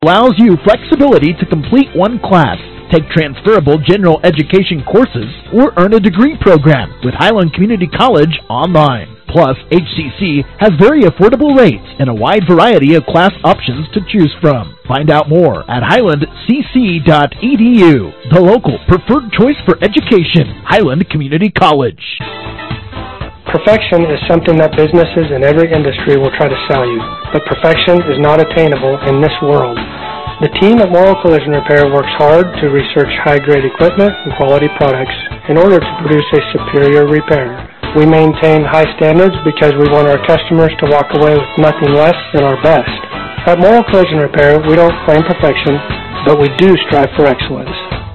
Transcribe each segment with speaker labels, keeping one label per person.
Speaker 1: allows you flexibility to complete one class, take transferable general education courses, or earn a degree program with Highland Community College online. Plus, HCC has very affordable rates and a wide variety of class options to choose from. Find out more at highlandcc.edu, the local preferred choice for education, Highland Community College.
Speaker 2: Perfection is something that businesses in every industry will try to sell you, but perfection is not attainable in this world. The team at Moral Collision Repair works hard to research high-grade equipment and quality products in order to produce a superior repair. We maintain high standards because we want our customers to walk away with nothing less than our best. At Moral Collision Repair, we don't claim perfection, but we do strive for excellence.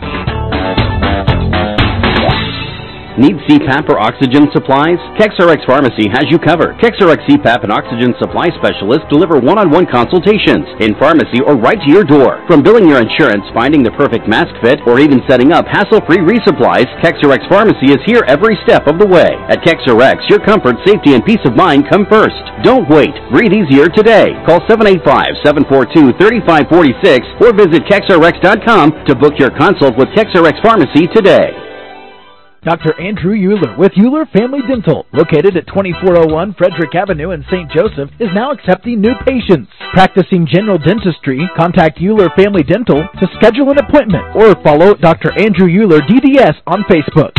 Speaker 3: Need CPAP or oxygen supplies? KexRx Pharmacy has you covered. KexRx CPAP and oxygen supply specialists deliver one-on-one consultations in pharmacy or right to your door. From billing your insurance, finding the perfect mask fit, or even setting up hassle-free resupplies, KexRx Pharmacy is here every step of the way. At KexRx, your comfort, safety, and peace of mind come first. Don't wait. Breathe easier today. Call 785-742-3546 or visit KexRx.com to book your consult with KexRx Pharmacy today.
Speaker 1: Dr. Andrew Euler with Euler Family Dental, located at 2401 Frederick Avenue in St. Joseph, is now accepting new patients. Practicing general dentistry, contact Euler Family Dental to schedule an appointment or follow Dr. Andrew Euler DDS on Facebook.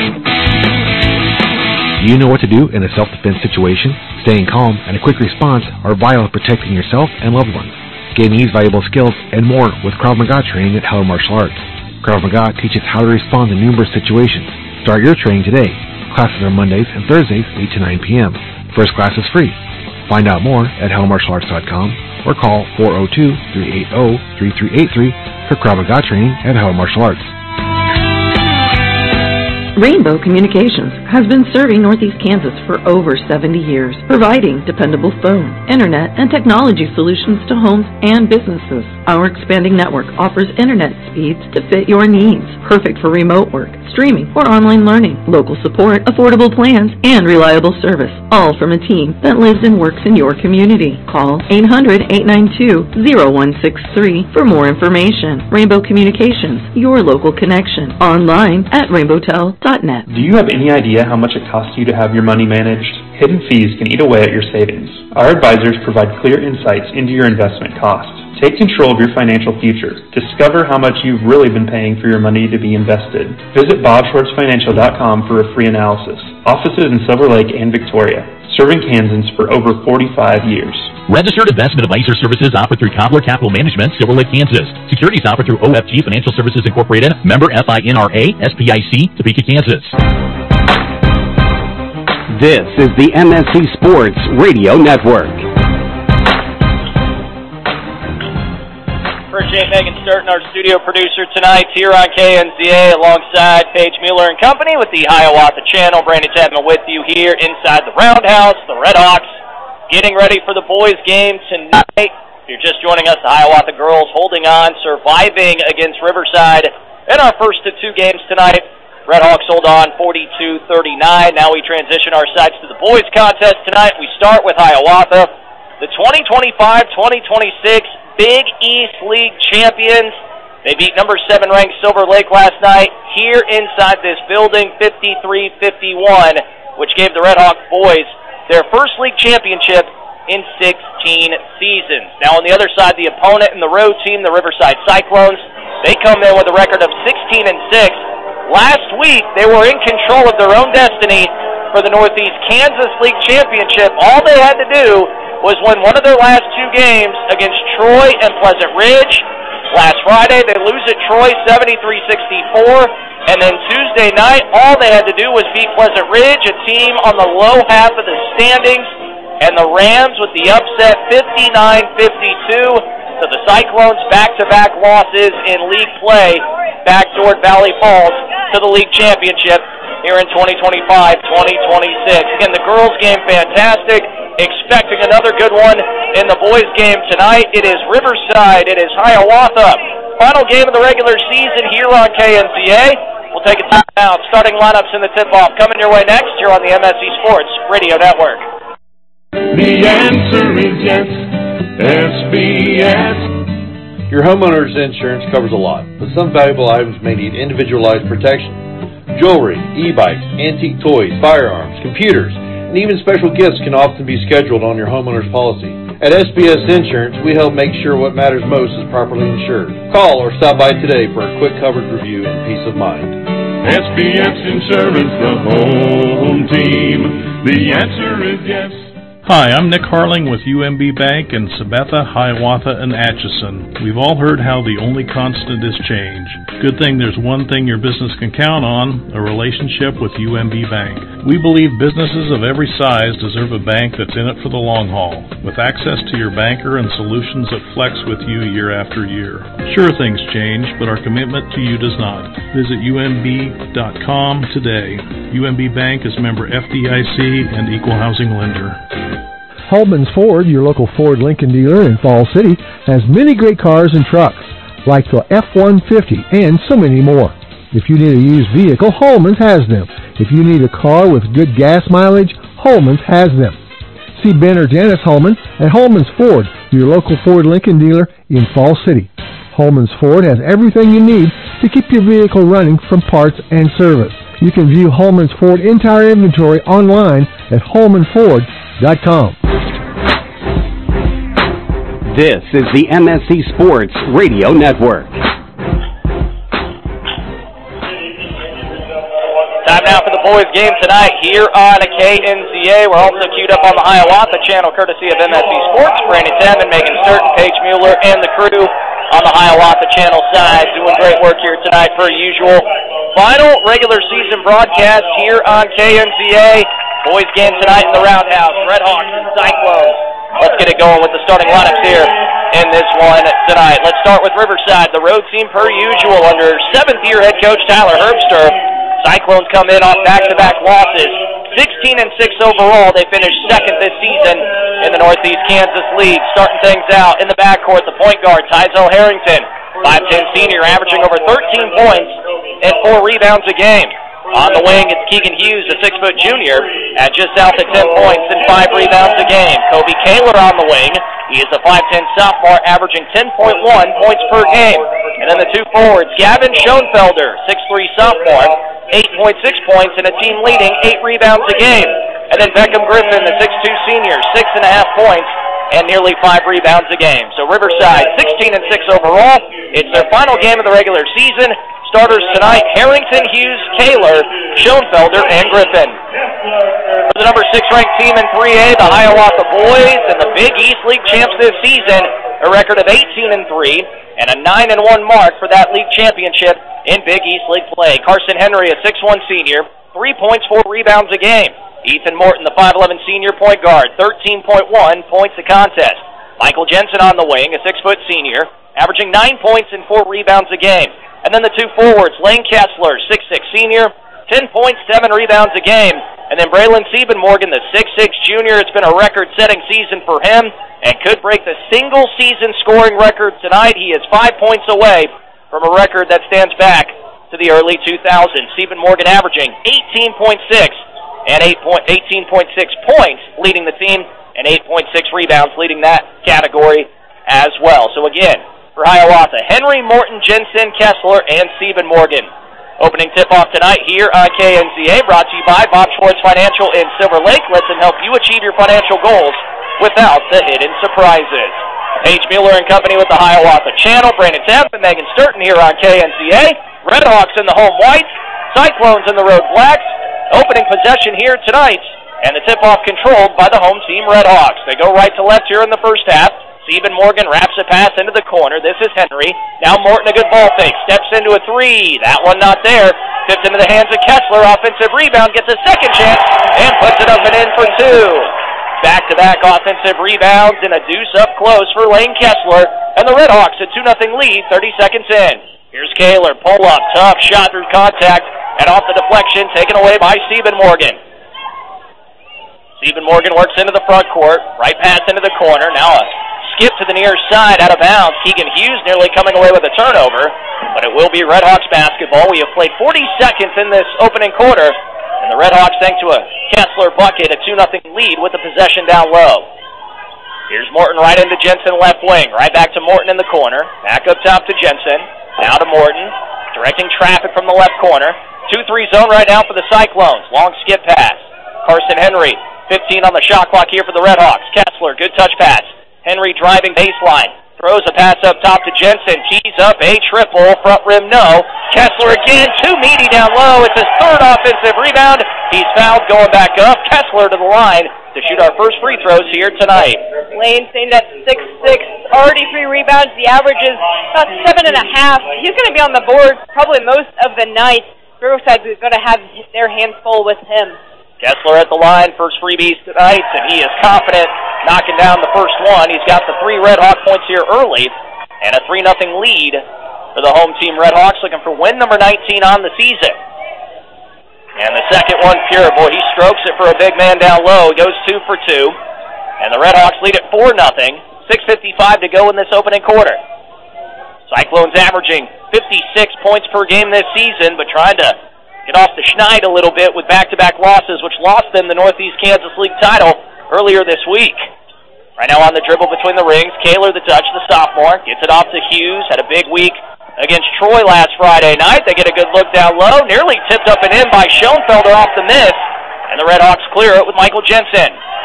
Speaker 4: Do you know what to do in a self-defense situation? Staying calm and a quick response are vital to protecting yourself and loved ones. Gain these valuable skills and more with Krav Maga training at Heller Martial Arts. Krav Maga teaches how to respond in numerous situations. Start your training today. Classes are Mondays and Thursdays, 8 to 9 p.m. First class is free. Find out more at HellerMartialArts.com or call 402-380-3383 for Krav Maga training at Heller Martial Arts.
Speaker 5: Rainbow Communications has been serving Northeast Kansas for over 70 years, providing dependable phone, internet, and technology solutions to homes and businesses. Our expanding network offers internet speeds to fit your needs, perfect for remote work, streaming, or online learning, local support, affordable plans, and reliable service, all from a team that lives and works in your community. Call 800-892-0163 for more information. Rainbow Communications, your local connection. Online at rainbowtel.net.
Speaker 6: Do you have any idea how much it costs you to have your money managed? Hidden fees can eat away at your savings. Our advisors provide clear insights into your investment costs. Take control of your financial future. Discover how much you've really been paying for your money to be invested. Visit BobSchwartzFinancial.com for a free analysis. Offices in Silver Lake and Victoria. Serving Kansans for over 45 years.
Speaker 7: Registered investment advisor services offered through Cobbler Capital Management, Silver Lake, Kansas. Securities offered through OFG Financial Services Incorporated, member FINRA, SPIC, Topeka, Kansas.
Speaker 3: This is the MSC Sports Radio Network.
Speaker 8: Appreciate Megan Sturton, our studio producer tonight, here on KNZA alongside Paige Mueller and Company with the Hiawatha Channel. Brandon Chapman with you here inside the Roundhouse. The Redhawks getting ready for the boys' game tonight. If you're just joining us, the Hiawatha girls holding on, surviving against Riverside in our first of two games tonight. Redhawks hold on 42-39. Now we transition our sights to the boys' contest tonight. We start with Hiawatha, the 2025-2026 Big East League champions. They beat number 7 ranked Silver Lake last night here inside this building, 53-51, which gave the Redhawk boys their first league championship in 16 seasons. Now on the other side, the opponent and the road team, the Riverside Cyclones, they come in with a record of 16-6. Last week, they were in control of their own destiny for the Northeast Kansas League Championship. All they had to do was win one of their last two games against Troy and Pleasant Ridge. Last Friday, they lose at Troy 73-64. And then Tuesday night, all they had to do was beat Pleasant Ridge, a team on the low half of the standings. And the Rams with the upset 59-52. So the Cyclones back-to-back losses in league play backdoored Valley Falls to the league championship here in 2025-2026. Again, the girls' game fantastic. Expecting another good one in the boys' game tonight. It is Riverside. It is Hiawatha. Final game of the regular season here on KNZA. We'll take a time out. Starting lineups in the tip-off coming your way next here on the MSC Sports Radio Network.
Speaker 9: The answer is yes, SBS. Your homeowner's insurance covers a lot, but some valuable items may need individualized protection. Jewelry, e-bikes, antique toys, firearms, computers, and even special gifts can often be scheduled on your homeowner's policy. At SBS Insurance, we help make sure what matters most is properly insured. Call or stop by today for a quick coverage review and peace of mind.
Speaker 10: SBS Insurance, the home team. The answer is yes.
Speaker 11: Hi, I'm Nick Harling with UMB Bank in Sabetha, Hiawatha, and Atchison. We've all heard how the only constant is change. Good thing there's one thing your business can count on, a relationship with UMB Bank. We believe businesses of every size deserve a bank that's in it for the long haul, with access to your banker and solutions that flex with you year after year. Sure, things change, but our commitment to you does not. Visit umb.com today. UMB Bank is member FDIC and equal housing lender.
Speaker 12: Holman's Ford, your local Ford Lincoln dealer in Fall City, has many great cars and trucks, like the F-150 and so many more. If you need a used vehicle, Holman's has them. If you need a car with good gas mileage, Holman's has them. See Ben or Janice Holman at Holman's Ford, your local Ford Lincoln dealer in Fall City. Holman's Ford has everything you need to keep your vehicle running from parts and service. You can view Holman's Ford entire inventory online at holmanford.com.
Speaker 3: This is the MSC Sports Radio Network.
Speaker 8: Time now for the boys' game tonight here on KNZA. We're also queued up on the Hiawatha channel, courtesy of MSC Sports. Brandon Tedman, Megan Sturton, Paige Mueller, and the crew on the Hiawatha channel side doing great work here tonight per usual. Final regular season broadcast here on KNZA. Boys' game tonight in the Roundhouse. Red Hawks and Cyclones. Let's get it going with the starting lineups here in this one tonight. Let's start with Riverside, the road team per usual under seventh-year head coach Tyler Herbster. Cyclones come in off back-to-back losses. 16-6 overall. They finished second this season in the Northeast Kansas League. Starting things out in the backcourt, the point guard, Tyzel Harrington, 5'10 senior, averaging over 13 points and 4 rebounds a game. On the wing, it's Keegan Hughes, a 6-foot junior, at just south of 10 points and 5 rebounds a game. Kobe Kaler on the wing. He is a 5'10 sophomore, averaging 10.1 points per game. And then the two forwards, Gavin Schoenfelder, 6'3 sophomore, 8.6 points and a team-leading 8 rebounds a game. And then Beckham Griffin, the 6'2 senior, 6.5 points and nearly 5 rebounds a game. So Riverside, 16-6 overall. It's their final game of the regular season. Starters tonight, Harrington, Hughes, Kaler, Schoenfelder, and Griffin. For the number 6 ranked team in 3A, the Hiawatha Boys, and the Big East League champs this season, a record of 18-3 and a 9-1 mark for that league championship in Big East League play. Carson Henry, a 6'1 senior, 3 points, 4 rebounds a game. Ethan Morton, the 5'11 senior point guard, 13.1 points a contest. Michael Jensen on the wing, a 6-foot senior, averaging 9 points and 4 rebounds a game. And then the two forwards, Lane Kessler, 6'6 senior, 10 points, 7 rebounds a game. And then Braylon Siebenmorgan, the 6'6 junior. It's been a record-setting season for him and could break the single-season scoring record tonight. He is 5 points away from a record that stands back to the early 2000s. Siebenmorgan averaging 18.6 and 18.6 points leading the team and 8.6 rebounds leading that category as well. So again, for Hiawatha, Henry, Morton, Jensen, Kessler, and Siebenmorgan. Opening tip-off tonight here on KNZA, brought to you by Bob Schwartz Financial in Silver Lake. Let's them help you achieve your financial goals without the hidden surprises. Paige Mueller and company with the Hiawatha Channel. Brandon Tapp and Megan Sturton here on KNZA. Red Hawks in the home whites, Cyclones in the road blacks. Opening possession here tonight, and the tip-off controlled by the home team Red Hawks. They go right to left here in the first half. Siebenmorgan wraps a pass into the corner. This is Henry. Now Morton, a good ball fake. Steps into a three. That one not there. Tipped into the hands of Kessler. Offensive rebound. Gets a second chance and puts it up and in for 2. Back-to-back offensive rebounds and a deuce up close for Lane Kessler. And the Red Hawks a 2-0 lead 30 seconds in. Here's Kaler. Pull up. Tough shot through contact. And off the deflection. Taken away by Siebenmorgan. Siebenmorgan works into the front court. Right pass into the corner. Now a skip to the near side, out of bounds. Keegan Hughes nearly coming away with a turnover, but it will be Red Hawks basketball. We have played 40 seconds in this opening quarter, and the Red Hawks, thanks to a Kessler bucket, a 2-0 lead with the possession down low. Here's Morton right into Jensen left wing. Right back to Morton in the corner. Back up top to Jensen. Now to Morton. Directing traffic from the left corner. 2-3 zone right now for the Cyclones. Long skip pass. Carson Henry. 15 on the shot clock here for the Redhawks. Kessler, good touch pass. Henry driving baseline. Throws a pass up top to Jensen. Keys up, a triple. Front rim, no. Kessler again, too meaty down low. It's his third offensive rebound. He's fouled going back up. Kessler to the line to shoot our first free throws here tonight.
Speaker 13: Lane saying that 6'6", already 3 rebounds. The average is about 7.5. He's going to be on the board probably most of the night. Riverside is going to have their hands full with him.
Speaker 8: Kessler at the line, first freebies tonight, and he is confident knocking down the first one. He's got the 3 Red Hawk points here early, and a 3-0 lead for the home team Red Hawks, looking for win number 19 on the season. And the second one, pure. Boy, he strokes it for a big man down low. He goes 2 for 2, and the Red Hawks lead at 4-0. 6:55 to go in this opening quarter. Cyclones averaging 56 points per game this season, but trying to get off the schneid a little bit with back-to-back losses, which lost them the Northeast Kansas League title earlier this week. Right now on the dribble between the rings, Kaler the touch, the sophomore, gets it off to Hughes, had a big week against Troy last Friday night. They get a good look down low, nearly tipped up and in by Schoenfelder off the miss, and the Red Hawks clear it with Michael Jensen.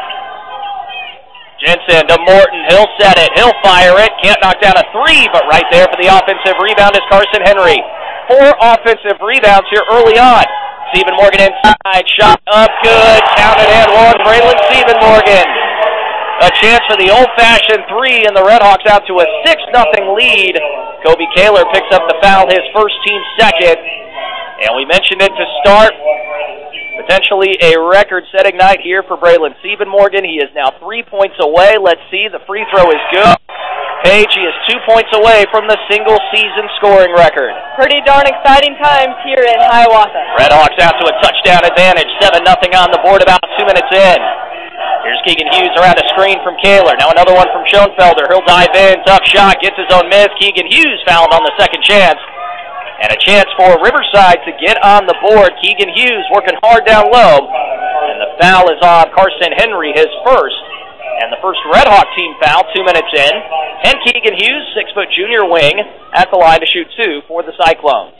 Speaker 8: Jensen to Morton, he'll set it, he'll fire it, can't knock down a 3, but right there for the offensive rebound is Carson Henry. 4 offensive rebounds here early on. Stephen Morgan inside, shot up, good, counted and one. Braylon Stephen Morgan. A chance for the old-fashioned 3, and the Red Hawks out to a 6-0 lead. Kobe Kaler picks up the foul, his first team second. And we mentioned it to start. Potentially a record-setting night here for Braylon Stephen Morgan. He is now 3 points away. Let's see, the free throw is good. Page, he is 2 points away from the single-season scoring record.
Speaker 13: Pretty darn exciting times here in Hiawatha.
Speaker 8: Red Hawks out to a touchdown advantage, 7-0 on the board about 2 minutes in. Here's Keegan Hughes around a screen from Kaler. Now another one from Schoenfelder. He'll dive in, tough shot, gets his own miss. Keegan Hughes fouled on the second chance. And a chance for Riverside to get on the board. Keegan Hughes working hard down low. And the foul is on Carson Henry, his first. And the first Red Hawk team foul, 2 minutes in. And Keegan Hughes, 6-foot junior wing, at the line to shoot 2 for the Cyclones.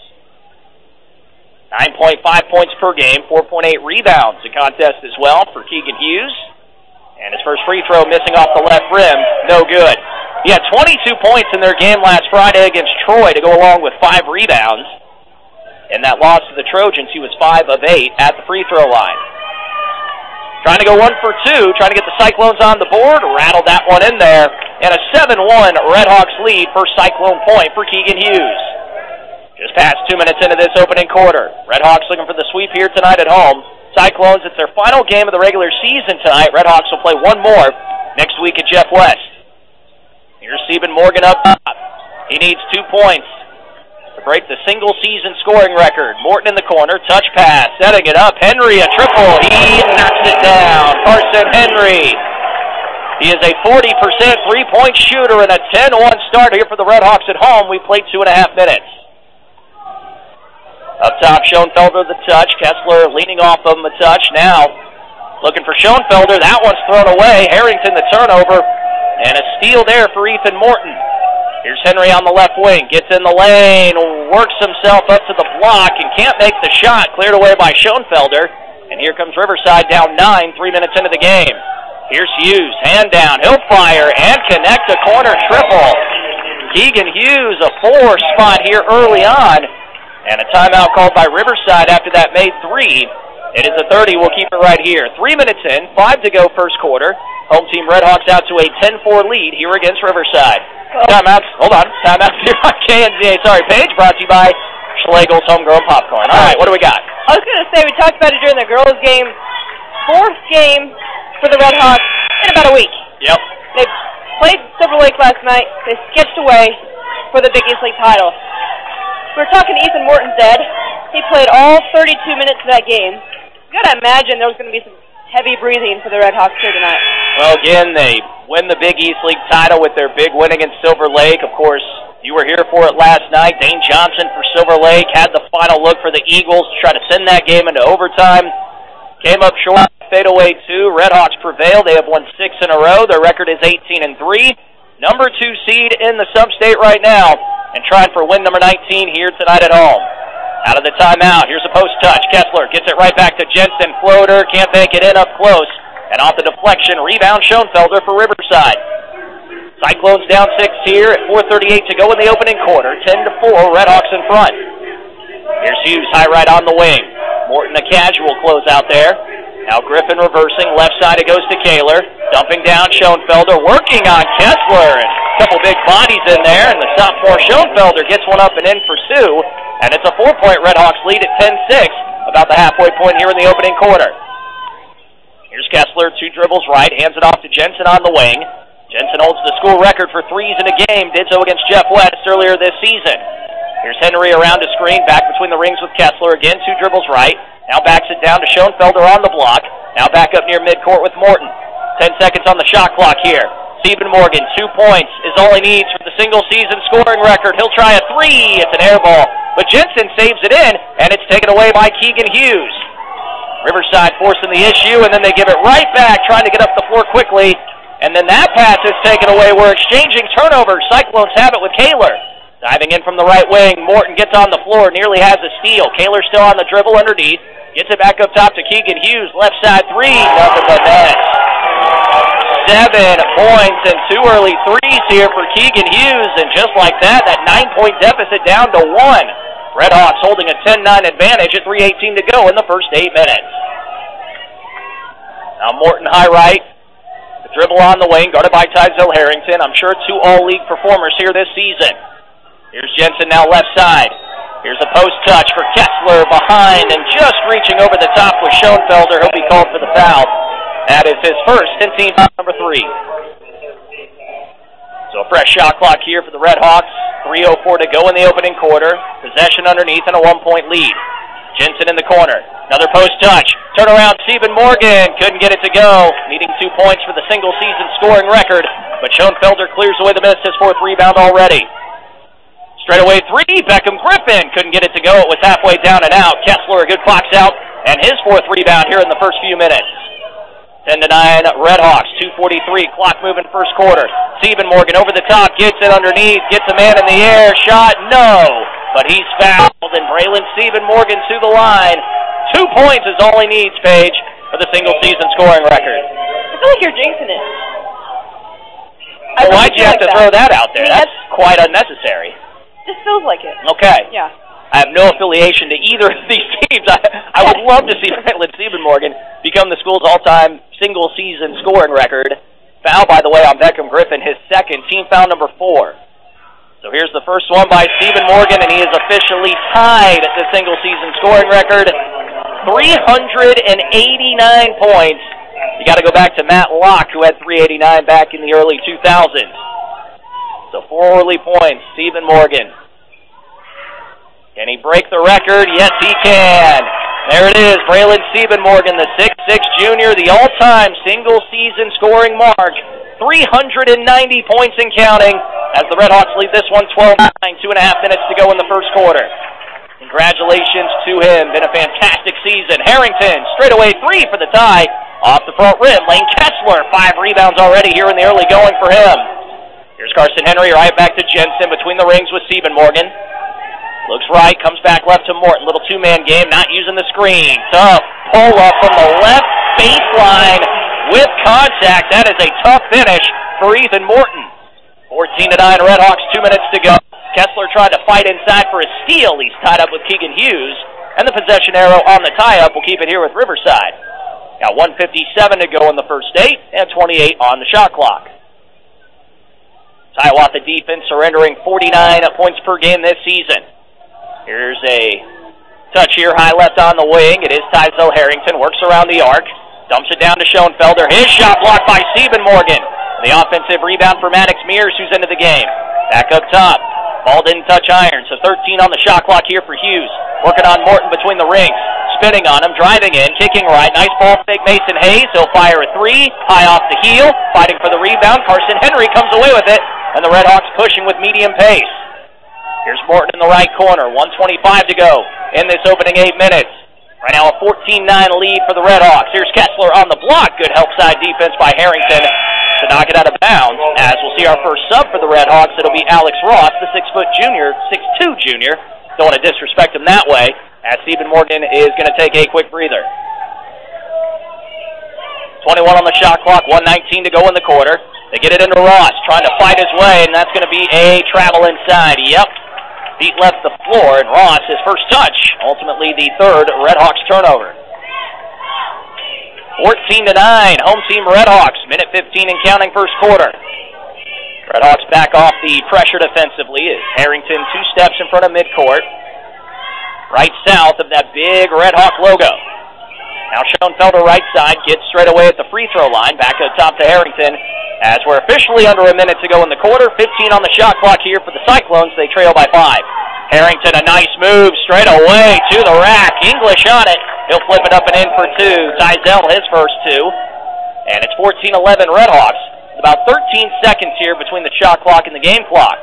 Speaker 8: 9.5 points per game, 4.8 rebounds. A contest as well for Keegan Hughes. And his first free throw missing off the left rim, no good. He had 22 points in their game last Friday against Troy to go along with 5 rebounds. In that loss to the Trojans, he was 5 of 8 at the free throw line. Trying to go 1 for 2, trying to get the Cyclones on the board, rattled that one in there, and a 7-1 Red Hawks lead for Cyclone point for Keegan Hughes. Just past 2 minutes into this opening quarter. Red Hawks looking for the sweep here tonight at home. Cyclones, it's their final game of the regular season tonight. Red Hawks will play one more next week at Jeff West. Here's Stephen Morgan up top. He needs 2 points to break the single-season scoring record. Morton in the corner, touch pass, setting it up. Henry, a triple. He knocks it down. Carson Henry. He is a 40% three-point shooter and a 10-1 start here for the Red Hawks at home. We played 2.5 minutes. Up top, Schoenfelder the touch. Kessler leaning off of him a touch. Now, looking for Schoenfelder. That one's thrown away. Harrington the turnover. And a steal there for Ethan Morton. Here's Henry on the left wing. Gets in the lane. Works himself up to the block and can't make the shot. Cleared away by Schoenfelder. And here comes Riverside down 9, 3 minutes into the game. Here's Hughes. Hand down. He'll fire and connect a corner triple. Keegan Hughes, a 4 spot here early on. And a timeout called by Riverside after that made 3. It is a 30. We'll keep it right here. 3 minutes in, 5 to go first quarter. Home team Red Hawks out to a 10-4 lead here against Riverside. Timeouts. Hold on. Timeouts here on KNZA. Sorry, Paige. Brought to you by Schlegel's Homegrown Popcorn. All right, what do we got?
Speaker 13: I was going to say, we talked about it during the girls' game. 4th game for the Red Hawks in about a week.
Speaker 8: Yep.
Speaker 13: They played Silver Lake last night. They sketched away for the Big East League title. We were talking to Ethan Morton's dad. He played all 32 minutes of that game. You got to imagine there was going to be some heavy breathing for the Red Hawks here tonight.
Speaker 8: Well, again, they win the Big East League title with their big win against Silver Lake. Of course, you were here for it last night. Dane Johnson for Silver Lake had the final look for the Eagles to try to send that game into overtime. Came up short, fadeaway 2. Redhawks prevail. They have won 6 in a row. Their record is 18-3. Number 2 seed in the sub-state right now, and trying for win number 19 here tonight at home. Out of the timeout, here's a post touch. Kessler gets it right back to Jensen. Floater, can't bank it in up close. And off the deflection, rebound Schoenfelder for Riverside. Cyclones down 6 here at 4:38 to go in the opening quarter. 10-4, Redhawks in front. Here's Hughes, high right on the wing. Morton a casual close out there. Now Griffin reversing, left side it goes to Kaler. Dumping down Schoenfelder, working on Kessler. And a couple big bodies in there, and the sophomore Schoenfelder gets one up and in for Sioux. And it's a 4-point Redhawks lead at 10-6, about the halfway point here in the opening quarter. Here's Kessler, 2 dribbles right, hands it off to Jensen on the wing. Jensen holds the school record for threes in a game, did so against Jeff West earlier this season. Here's Henry around the screen, back between the rings with Kessler, again 2 dribbles right. Now backs it down to Schoenfelder on the block. Now back up near midcourt with Morton. 10 seconds on the shot clock here. Stephen Morgan, 2 points is all he needs for the single-season scoring record. He'll try a 3. It's an air ball. But Jensen saves it in, and it's taken away by Keegan Hughes. Riverside forcing the issue, and then they give it right back, trying to get up the floor quickly. And then that pass is taken away. We're exchanging turnovers. Cyclones have it with Kaler. Diving in from the right wing, Morton gets on the floor, nearly has a steal. Kaler still on the dribble underneath. Gets it back up top to Keegan Hughes. Left side 3, nothing but net. 7 points and 2 early threes here for Keegan Hughes, and just like that 9-point deficit down to 1. Redhawks holding a 10-9 advantage at 3:18 to go in the first 8 minutes. Now Morton high right, the dribble on the wing, guarded by Tysel Harrington. I'm sure 2 all-league performers here this season. Here's Jensen now left side. Here's a post touch for Kessler behind, and just reaching over the top with Schoenfelder. He'll be called for the foul. That is his first, and team foul number 3. So a fresh shot clock here for the Redhawks. 3:04 to go in the opening quarter. Possession underneath and a 1-point lead. Jensen in the corner. Another post touch. Turn around, Stephen Morgan. Couldn't get it to go. Needing 2 points for the single-season scoring record. But Schoenfelder clears away the miss, his 4th rebound already. Straightaway 3, Beckham Griffin. Couldn't get it to go. It was halfway down and out. Kessler, a good box out. And his 4th rebound here in the first few minutes. 10-9, Redhawks, 2:43, clock moving first quarter. Stephen Morgan over the top, gets it underneath, gets a man in the air, shot, no. But he's fouled, and Braylon Stephen Morgan to the line. 2 points is all he needs, Paige, for the single-season scoring record.
Speaker 13: I feel like you're jinxing it.
Speaker 8: Well, why'd you have to throw that out there? That's quite unnecessary.
Speaker 13: Just feels like it.
Speaker 8: Okay.
Speaker 13: Yeah.
Speaker 8: I have no affiliation to either of these teams. I would love to see Braylon Stephen Morgan become the school's all-time single-season scoring record. Foul, by the way, on Beckham Griffin, his 2nd, team foul number 4. So here's the first one by Stephen Morgan, and he is officially tied the single-season scoring record. 389 points. You got to go back to Matt Locke, who had 389 back in the early 2000s. So 4 early points, Stephen Morgan. Can he break the record? Yes, he can. There it is, Braylon Stephen Morgan, the 6'6 junior, the all-time single-season scoring mark. 390 points and counting as the Redhawks lead this one 12-9, 2.5 minutes to go in the first quarter. Congratulations to him. Been a fantastic season. Harrington, straightaway 3 for the tie. Off the front rim, Lane Kessler, 5 rebounds already here in the early going for him. Here's Carson Henry right back to Jensen between the rings with Stephen Morgan. Looks right, comes back left to Morton. Little 2-man game, not using the screen. Tough pull-up from the left baseline with contact. That is a tough finish for Ethan Morton. 14-9 Redhawks, 2 minutes to go. Kessler tried to fight inside for a steal. He's tied up with Keegan Hughes. And the possession arrow on the tie-up will keep it here with Riverside. Got 1:57 to go in the first 8 and 28 on the shot clock. Hiawatha defense surrendering 49 points per game this season. Here's a touch here, high left on the wing. It is Tysel Harrington, works around the arc, dumps it down to Schoenfelder. His shot blocked by Stephen Morgan. The offensive rebound for Maddox Mears, who's into the game. Back up top. Ball didn't touch iron, so 13 on the shot clock here for Hughes. Working on Morton between the rings. Spinning on him, driving in, kicking right. Nice ball fake, Mason Hayes. He'll fire a 3, high off the heel. Fighting for the rebound. Carson Henry comes away with it, and the Redhawks pushing with medium pace. Here's Morton in the right corner. 1:25 to go in this opening 8 minutes. Right now a 14-9 lead for the Redhawks. Here's Kessler on the block. Good help side defense by Harrington to knock it out of bounds. As we'll see our first sub for the Redhawks, it'll be Alex Ross, the 6'2" junior. Don't want to disrespect him that way, as Stephen Morgan is going to take a quick breather. 21 on the shot clock, 1:19 to go in the quarter. They get it into Ross, trying to fight his way, and that's going to be a travel inside. Yep. Feet left the floor, and Ross, his first touch, ultimately the third Redhawks turnover. 14-9, home team Redhawks, minute 15 and counting first quarter. Redhawks back off the pressure defensively as Harrington 2 steps in front of midcourt, right south of that big Redhawk logo. Now Schoenfelder right side gets straight away at the free throw line, back to the top to Harrington. As we're officially under a minute to go in the quarter, 15 on the shot clock here for the Cyclones. They trail by 5. Harrington, a nice move straight away to the rack. English on it. He'll flip it up and in for 2. Tizell his first 2. And it's 14-11 Redhawks. About 13 seconds here between the shot clock and the game clock.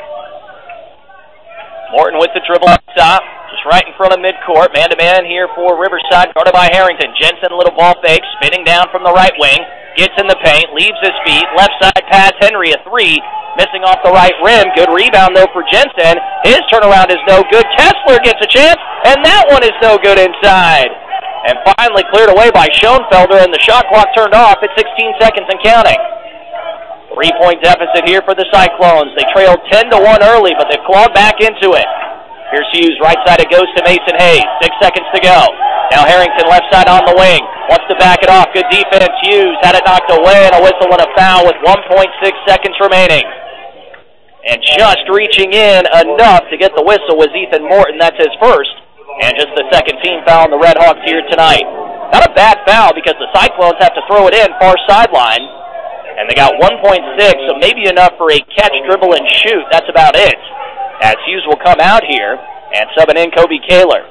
Speaker 8: Morton with the dribble up top, just right in front of midcourt. Man-to-man here for Riverside, guarded by Harrington. Jensen, a little ball fake, spinning down from the right wing. Gets in the paint, leaves his feet. Left side pass, Henry, a 3. Missing off the right rim. Good rebound, though, for Jensen. His turnaround is no good. Kessler gets a chance, and that one is no good inside. And finally cleared away by Schoenfelder, and the shot clock turned off at 16 seconds and counting. 3-point deficit here for the Cyclones. They trailed 10-1 early, but they've clawed back into it. Here's Hughes, right side it goes to Mason Hayes. 6 seconds to go. Now Harrington left side on the wing. Wants to back it off. Good defense. Hughes had it knocked away, and a whistle and a foul with 1.6 seconds remaining. And just reaching in enough to get the whistle was Ethan Morton. That's his first. And just the second team foul on the Redhawks here tonight. Not a bad foul because the Cyclones have to throw it in far sideline. And they got 1.6, so maybe enough for a catch, dribble, and shoot. That's about it. As Hughes will come out here and subbing in Kobe Kaler.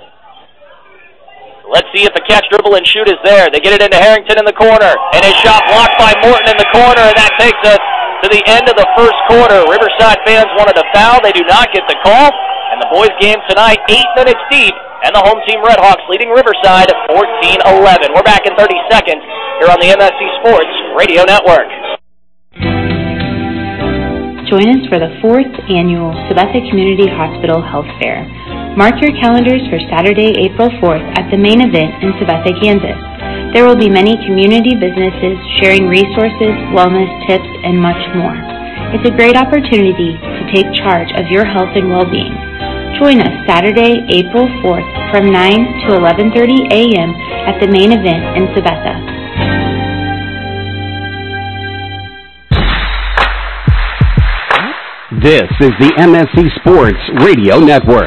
Speaker 8: Let's see if the catch, dribble, and shoot is there. They get it into Harrington in the corner, and his shot blocked by Morton in the corner, and that takes us to the end of the first quarter. Riverside fans wanted a foul. They do not get the call, and the boys' game tonight, 8 minutes deep, and the home team Redhawks leading Riverside 14-11. We're back in 30 seconds here on the MSC Sports Radio Network.
Speaker 14: Join us for the 4th annual Sabetha Community Hospital Health Fair. Mark your calendars for Saturday, April 4th at the main event in Sabetha, Kansas. There will be many community businesses sharing resources, wellness tips, and much more. It's a great opportunity to take charge of your health and well-being. Join us Saturday, April 4th from 9 to 11:30 a.m. at the main event in Sabetha.
Speaker 3: This is the MSC Sports Radio Network.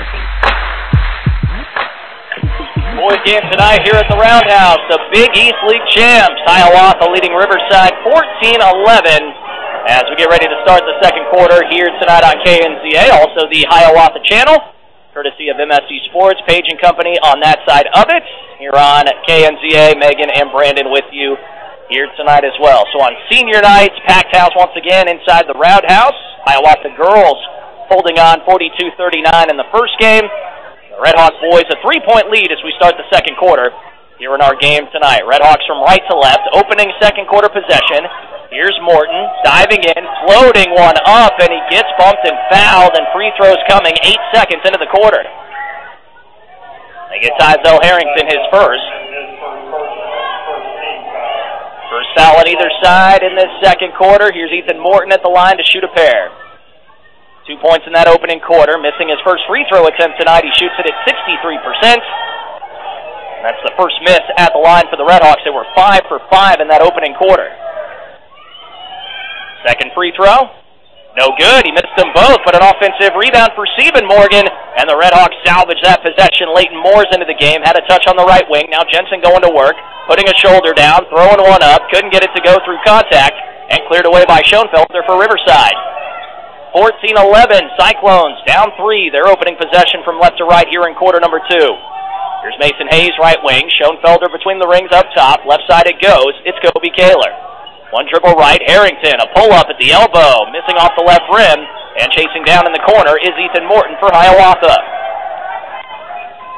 Speaker 8: Boys game tonight here at the Roundhouse. The Big East League champs, Hiawatha leading Riverside 14-11 as we get ready to start the second quarter here tonight on KNZA. Also the Hiawatha channel, courtesy of MSC Sports, Page and Company on that side of it. Here on KNZA, Megan and Brandon with you here tonight as well. So on senior nights, packed house once again inside the Roundhouse. Hiawatha girls holding on 42-39 in the first game. The Redhawks boys a 3-point lead as we start the second quarter here in our game tonight. Redhawks from right to left, opening second quarter possession. Here's Morton diving in, floating one up, and he gets bumped and fouled, and free throws coming 8 seconds into the quarter. They get Tizell Harrington his first. First foul on either side in this second quarter. Here's Ethan Morton at the line to shoot a pair. 2 points in that opening quarter. Missing his first free throw attempt tonight. He shoots it at 63%. That's the first miss at the line for the Redhawks. They were 5 for 5 in that opening quarter. Second free throw. No good. He missed them both, but an offensive rebound for Stephen Morgan, and the Redhawks salvage that possession. Leighton Moore's into the game, had a touch on the right wing. Now Jensen going to work, putting a shoulder down, throwing one up, couldn't get it to go through contact, and cleared away by Schoenfelder for Riverside. 14-11, Cyclones down 3. Their opening possession from left to right here in quarter number 2. Here's Mason Hayes, right wing. Schoenfelder between the rings up top. Left side it goes. It's Kobe Kaler. One dribble right, Harrington, a pull-up at the elbow, missing off the left rim, and chasing down in the corner is Ethan Morton for Hiawatha.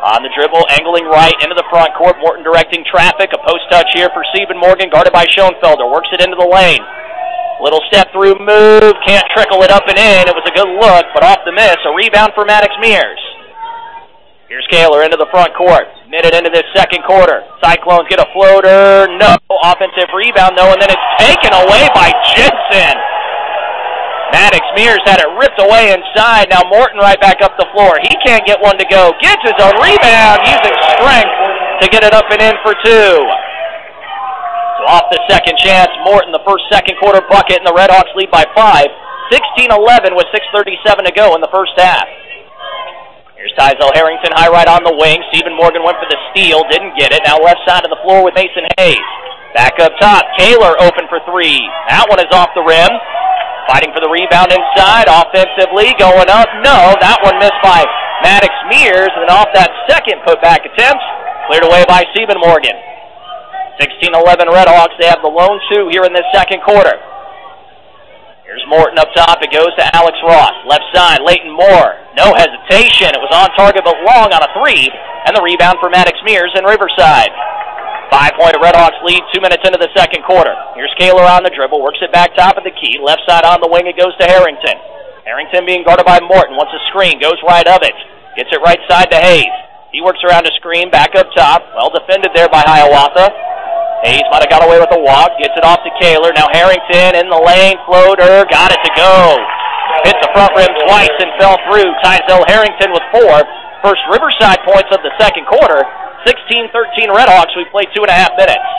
Speaker 8: On the dribble, angling right into the front court. Morton directing traffic. A post touch here for Stephen Morgan, guarded by Schoenfelder. Works it into the lane. Little step through move. Can't trickle it up and in. It was a good look, but off the miss. A rebound for Maddox Mears. Here's Kaler into the front court. Minute into this second quarter. Cyclones get a floater. No. Offensive rebound, though, and then it's taken away by Jensen. Maddox Mears had it ripped away inside. Now Morton right back up the floor. He can't get one to go. Gets his own rebound, using strength to get it up and in for two. So off the second chance, Morton, the second quarter bucket, and the Redhawks lead by 5. 16-11 with 6:37 to go in the first half. Here's Tyzel Harrington, high right on the wing. Stephen Morgan went for the steal, didn't get it. Now left side of the floor with Mason Hayes. Back up top, Kaler open for three. That one is off the rim. Fighting for the rebound inside, offensively, going up. No, that one missed by Maddox Mears, and then off that second putback attempt, cleared away by Stephen Morgan. 16-11 Redhawks, they have the lone two here in this second quarter. Here's Morton up top, it goes to Alex Ross. Left side, Leighton Moore, no hesitation. It was on target but long on a three, and the rebound for Maddox Mears in Riverside. 5-point Redhawks lead 2 minutes into the second quarter. Here's Kaler on the dribble, works it back top of the key. Left side on the wing, it goes to Harrington. Harrington being guarded by Morton, wants a screen, goes right of it. Gets it right side to Hayes. He works around a screen, back up top. Well defended there by Hiawatha. Hayes might have got away with a walk, gets it off to Kaler. Now Harrington in the lane, floater, got it to go. Hit the front rim twice and fell through. Tyzel Harrington with 4. First Riverside points of the second quarter. 16-13 Redhawks. We played 2.5 minutes.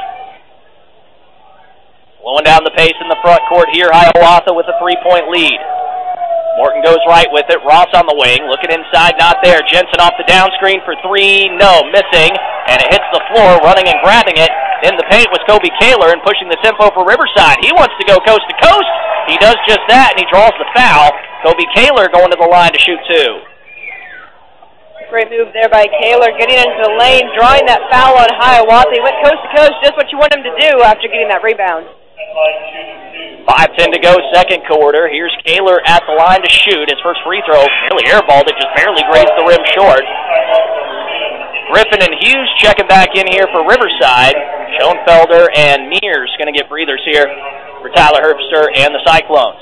Speaker 8: Slowing down the pace in the front court here. Hiawatha with a 3-point lead. Morton goes right with it. Ross on the wing. Looking inside, not there. Jensen off the down screen for three. No, missing. And it hits the floor, running and grabbing it. In the paint was Kobe Kaler and pushing the tempo for Riverside. He wants to go coast to coast. He does just that, and he draws the foul. Kobe Kaler going to the line to shoot two.
Speaker 13: Great move there by Kaler, getting into the lane, drawing that foul on Hiawatha. He went coast to coast, just what you want him to do after getting that rebound.
Speaker 8: 5:10 to go, second quarter. Here's Kaler at the line to shoot. His first free throw, nearly airballed it, just barely grazed the rim short. Griffin and Hughes checking back in here for Riverside. Schoenfelder and Mears going to get breathers here for Tyler Herbster and the Cyclones.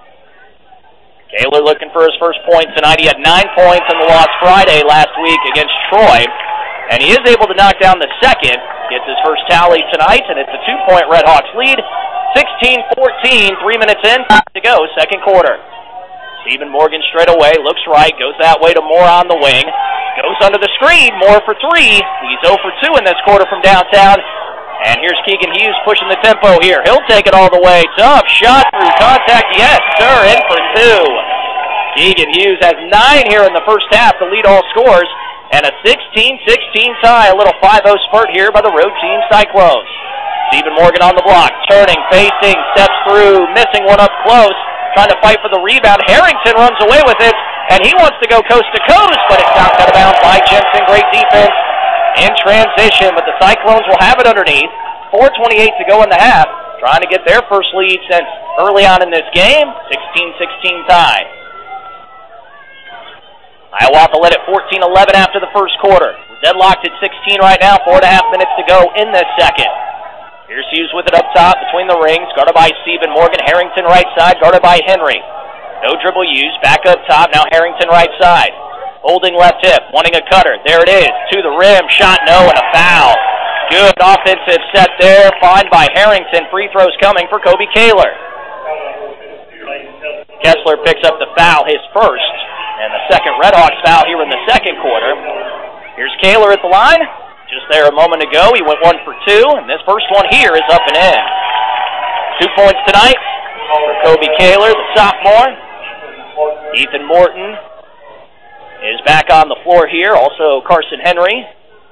Speaker 8: Kaler looking for his first point tonight. He had 9 points in the loss Friday last week against Troy. And he is able to knock down the second. Gets his first tally tonight, and it's a 2-point Redhawks lead. 16-14, 3 minutes in to go, second quarter. Stephen Morgan straight away, looks right, goes that way to Moore on the wing. Goes under the screen, Moore for three. He's 0 for 2 in this quarter from downtown. And here's Keegan Hughes pushing the tempo here. He'll take it all the way. Tough shot through contact. Yes, sir, in for 2. Keegan Hughes has 9 here in the first half to lead all scores. And a 16-16 tie. A little 5-0 spurt here by the road team Cyclones. Stephen Morgan on the block. Turning, facing, steps through, missing one up close. Trying to fight for the rebound. Harrington runs away with it. And he wants to go coast to coast, but it's knocked out of bounds by Jensen. Great defense in transition, but the Cyclones will have it underneath. 4:28 to go in the half. Trying to get their first lead since early on in this game. 16-16 tie. Hiawatha led at 14-11 after the first quarter. We're deadlocked at 16 right now. 4.5 minutes to go in this second. Here's Hughes with it up top between the rings. Guarded by Stephen Morgan. Harrington right side. Guarded by Henry. No dribble used. Back up top. Now Harrington right side. Holding left hip. Wanting a cutter. There it is. To the rim. Shot no and a foul. Good offensive set there. Find by Harrington. Free throws coming for Kobe Kaler. Kessler picks up the foul, his first. And the second Redhawks foul here in the second quarter. Here's Kaler at the line. Just there a moment ago. He went 1 for 2. And this first one here is up and in. 2 points tonight for Kobe Kaler, the sophomore. Ethan Morton is back on the floor here. Also Carson Henry.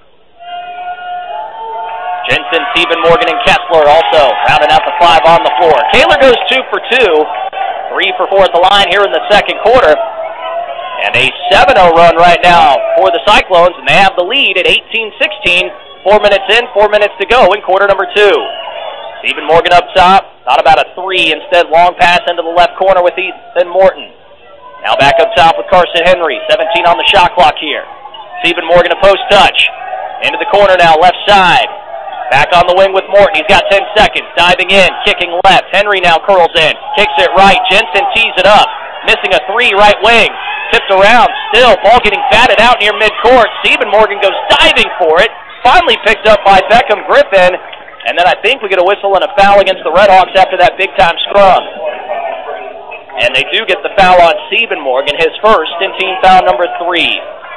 Speaker 8: Jensen, Stephen Morgan, and Kessler also rounding out the 5 on the floor. Kaler goes 2 for 2. 3 for 4 at the line here in the second quarter. And a 7-0 run right now for the Cyclones, and they have the lead at 18-16. 4 minutes in, 4 minutes to go in quarter number 2. Stephen Morgan up top. Thought about a 3. Instead, long pass into the left corner with Ethan Morton. Now back up top with Carson Henry. 17 on the shot clock here. Siebenmorgen a post touch. Into the corner now, left side. Back on the wing with Morton. He's got 10 seconds. Diving in, kicking left. Henry now curls in. Kicks it right. Jensen tees it up. Missing a 3 right wing. Tipped around. Still, ball getting batted out near midcourt. Siebenmorgen goes diving for it. Finally picked up by Beckham Griffin. And then I think we get a whistle and a foul against the Redhawks after that big-time scrum. And they do get the foul on Siebenmorgen, his first, and team foul number 3.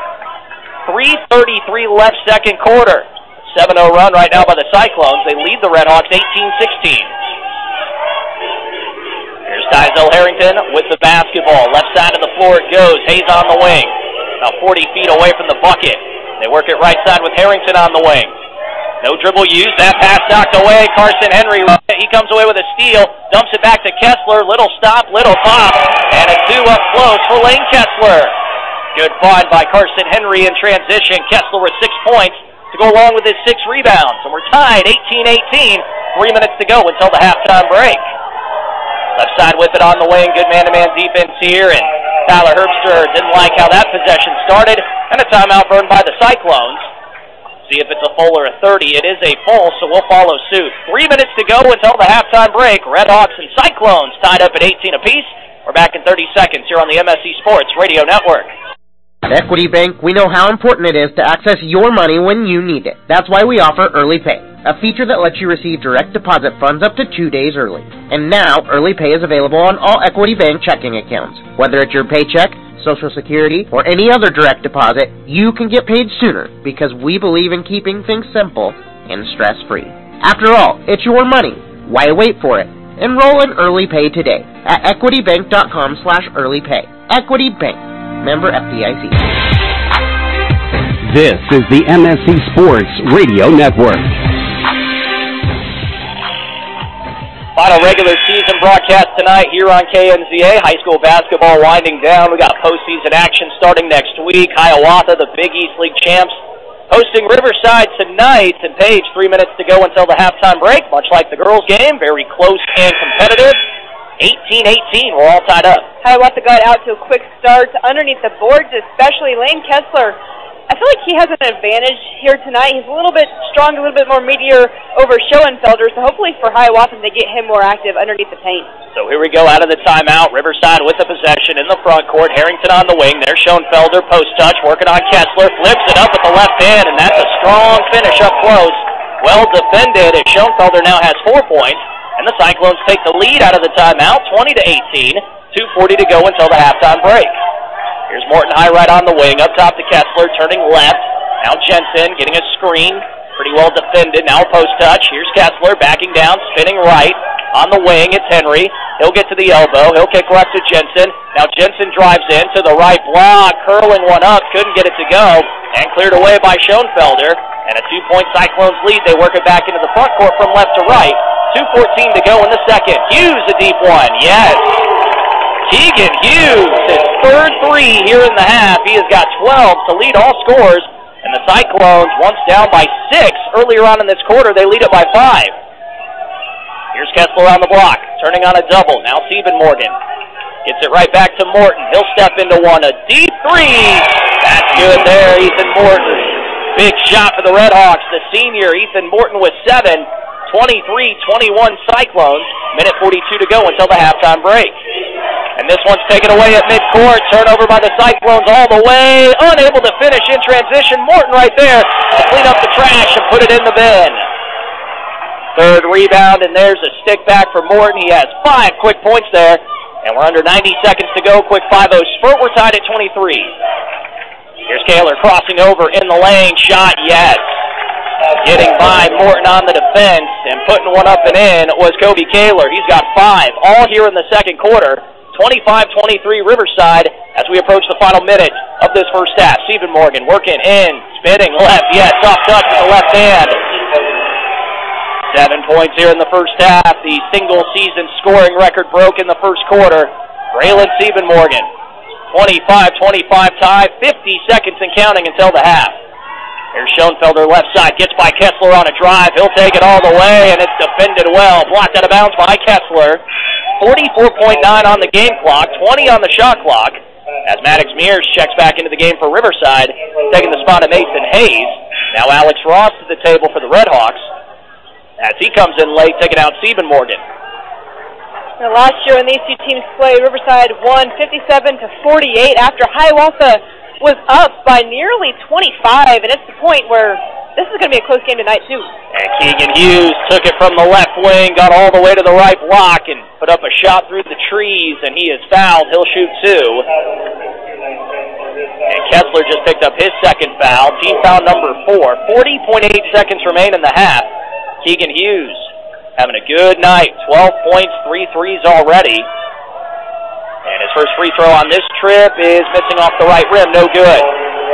Speaker 8: 3:33 left second quarter. 7-0 run right now by the Cyclones. They lead the Redhawks 18-16. Here's Tyzel Harrington with the basketball. Left side of the floor it goes. Hayes on the wing. About 40 feet away from the bucket. They work it right side with Harrington on the wing. No dribble used. That pass knocked away. Carson Henry, he comes away with a steal. Dumps it back to Kessler. Little stop, little pop. And a 2 up close for Lane Kessler. Good find by Carson Henry in transition. Kessler with 6 points to go along with his 6 rebounds. And we're tied 18-18. 3 minutes to go until the halftime break. Left side with it on the wing. Good man-to-man defense here. And Tyler Herbster didn't like how that possession started. And a timeout burned by the Cyclones. See if it's a full or a 30. It is a full, so we'll follow suit. 3 minutes to go until the halftime break. Redhawks and Cyclones tied up at 18 apiece. We're back in 30 seconds here on the MSC Sports Radio Network.
Speaker 15: At Equity Bank, we know how important it is to access your money when you need it. That's why we offer Early Pay, a feature that lets you receive direct deposit funds up to 2 days early. And now, Early Pay is available on all Equity Bank checking accounts. Whether it's your paycheck, Social Security, or any other direct deposit, you can get paid sooner because we believe in keeping things simple and stress-free. After all, it's your money. Why wait for it? Enroll in Early Pay today at equitybank.com/earlypay. Equity Bank. Member FDIC.
Speaker 3: This is the MSC Sports Radio Network.
Speaker 8: Final regular season broadcast tonight here on KNZA. High school basketball winding down. We got postseason action starting next week. Hiawatha, the Big East League champs, hosting Riverside tonight. And Page, 3 minutes to go until the halftime break. Much like the girls' game, very close and competitive. 18-18, we're all tied up.
Speaker 13: Hiawatha got out to a quick start underneath the boards, especially Lane Kessler. I feel like he has an advantage here tonight. He's a little bit strong, a little bit more meatier over Schoenfelder, so hopefully for Hiawatha they get him more active underneath the paint.
Speaker 8: So here we go out of the timeout. Riverside with the possession in the front court. Harrington on the wing. There's Schoenfelder, post touch, working on Kessler. Flips it up with the left hand, and that's a strong finish up close. Well defended as Schoenfelder now has 4 points. And the Cyclones take the lead out of the timeout, 20-18, 2:40 to go until the halftime break. Here's Morton High right on the wing, up top to Kessler, turning left. Now Jensen getting a screen, pretty well defended. Now post touch. Here's Kessler backing down, spinning right. On the wing, it's Henry. He'll get to the elbow. He'll kick left to Jensen. Now Jensen drives in to the right block, curling one up, couldn't get it to go, and cleared away by Schoenfelder. And a 2-point Cyclones lead. They work it back into the front court from left to right. 2:14 to go in the second. Hughes, a deep one. Yes. Keegan Hughes, his third 3 here in the half. He has got 12 to lead all scores. And the Cyclones, once down by 6 earlier on in this quarter, they lead it by 5. Here's Kessler on the block, turning on a double. Now Siebenmorgen gets it right back to Morton. He'll step into one. A deep 3. That's good there, Ethan Morton. Big shot for the Redhawks. The senior, Ethan Morton, with 7. 23-21 Cyclones. Minute 42 to go until the halftime break. And this one's taken away at midcourt. Turnover by the Cyclones all the way. Unable to finish in transition. Morton right there to clean up the trash and put it in the bin. Third rebound, and there's a stick back for Morton. He has 5 quick points there. And we're under 90 seconds to go. Quick 5-0 spurt. We're tied at 23. Here's Kaler crossing over in the lane. Shot, yes. Getting by Morton on the defense and putting one up and in was Kobe Kaler. He's got 5, all here in the second quarter. 25-23 Riverside as we approach the final minute of this first half. Siebenmorgen working in, spinning left. Yes, soft touch with the left hand. 7 points here in the first half. The single-season scoring record broke in the first quarter. Braylon Siebenmorgen, 25-25 tie, 50 seconds and counting until the half. Here's Schoenfelder left side, gets by Kessler on a drive. He'll take it all the way, and it's defended well. Blocked out of bounds by Kessler. 44.9 on the game clock, 20 on the shot clock. As Maddox Mears checks back into the game for Riverside, taking the spot of Mason Hayes. Now Alex Ross to the table for the Redhawks, as he comes in late, taking out Stephen Morgan.
Speaker 13: Now, last year when these two teams played, Riverside won 57-48 after Hiawatha was up by nearly 25, and it's the point where this is going to be a close game tonight, too.
Speaker 8: And Keegan Hughes took it from the left wing, got all the way to the right block, and put up a shot through the trees, and he is fouled. He'll shoot two. And Kessler just picked up his second foul, team foul number 4. 40.8 seconds remain in the half. Keegan Hughes having a good night, 12 points, 3 threes already. And his first free throw on this trip is missing off the right rim, no good.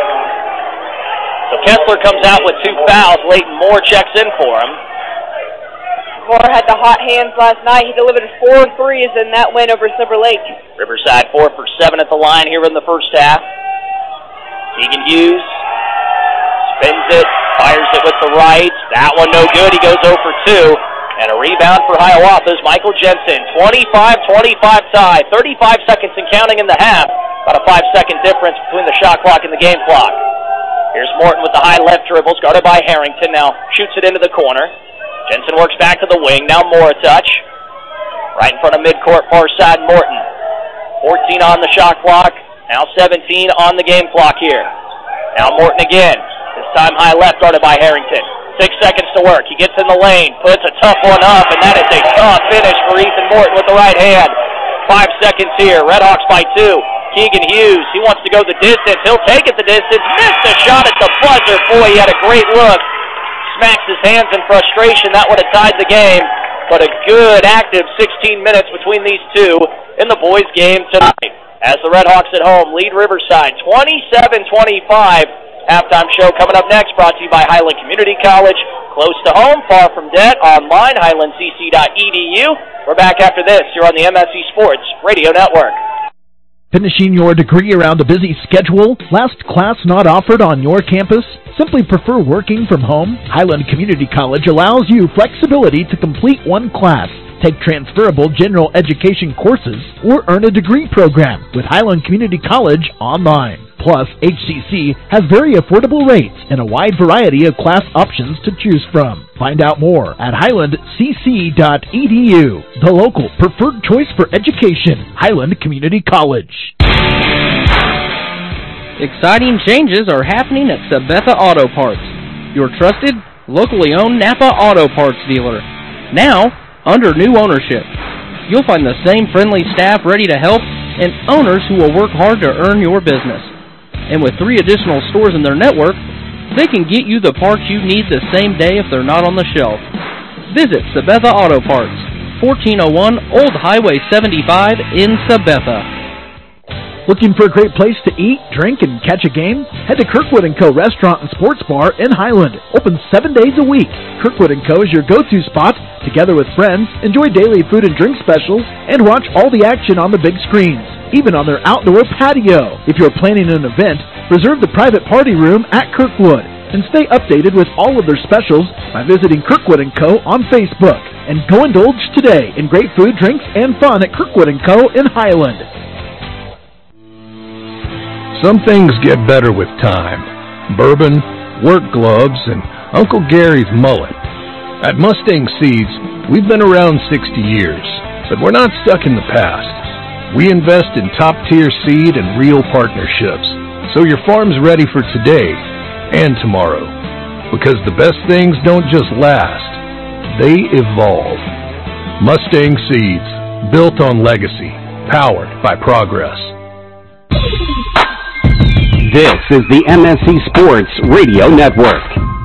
Speaker 8: So Kessler comes out with 2 fouls. Leighton Moore checks in for him.
Speaker 13: Moore had the hot hands last night. He delivered 4 threes in that win over Silver Lake.
Speaker 8: Riverside 4 for 7 at the line here in the first half. Keegan Hughes spins it, fires it with the right. That one no good. He goes 0 for 2. And a rebound for Hiawatha's Michael Jensen. 25-25 tie. 35 seconds and counting in the half. About a 5-second difference between the shot clock and the game clock. Here's Morton with the high left dribbles, guarded by Harrington. Now shoots it into the corner. Jensen works back to the wing. Now Moore a touch. Right in front of midcourt, far side Morton. 14 on the shot clock. Now 17 on the game clock here. Now Morton again. This time high left, guarded by Harrington. 6 seconds to work. He gets in the lane, puts a tough one up, and that is a tough finish for Ethan Morton with the right hand. 5 seconds here. Redhawks by 2. Keegan Hughes, he wants to go the distance. He'll take it the distance. Missed a shot at the buzzer. Boy, he had a great look. Smacks his hands in frustration. That would have tied the game. But a good, active 16 minutes between these two in the boys' game tonight. As the Redhawks at home lead Riverside 27-25. Halftime show coming up next, brought to you by Highland Community College. Close to home, far from debt. Online, highlandcc.edu. We're back after this here on the MSC Sports Radio Network.
Speaker 1: Finishing your degree around a busy schedule? Last class not offered on your campus? Simply prefer working from home? Highland Community College allows you flexibility to complete one class, take transferable general education courses, or earn a degree program with Highland Community College online. Plus, HCC has very affordable rates and a wide variety of class options to choose from. Find out more at highlandcc.edu. The local preferred choice for education, Highland Community College.
Speaker 16: Exciting changes are happening at Sabetha Auto Parts, your trusted, locally owned Napa Auto Parts dealer. Now, under new ownership. You'll find the same friendly staff ready to help and owners who will work hard to earn your business. And with 3 additional stores in their network, they can get you the parts you need the same day if they're not on the shelf. Visit Sabetha Auto Parts, 1401 Old Highway 75 in Sabetha.
Speaker 1: Looking for a great place to eat, drink, and catch a game? Head to Kirkwood & Co. Restaurant and Sports Bar in Highland. Open 7 days a week. Kirkwood & Co. is your go-to spot. Together with friends, enjoy daily food and drink specials, and watch all the action on the big screens, even on their outdoor patio. If you're planning an event, reserve the private party room at Kirkwood and stay updated with all of their specials by visiting Kirkwood & Co. on Facebook. And go indulge today in great food, drinks, and fun at Kirkwood & Co. in Highland.
Speaker 17: Some things get better with time. Bourbon, work gloves, and Uncle Gary's mullet. At Mustang Seeds, we've been around 60 years, but we're not stuck in the past. We invest in top-tier seed and real partnerships, so your farm's ready for today and tomorrow. Because the best things don't just last, they evolve. Mustang Seeds, built on legacy, powered by progress.
Speaker 3: This is the MSC Sports Radio Network.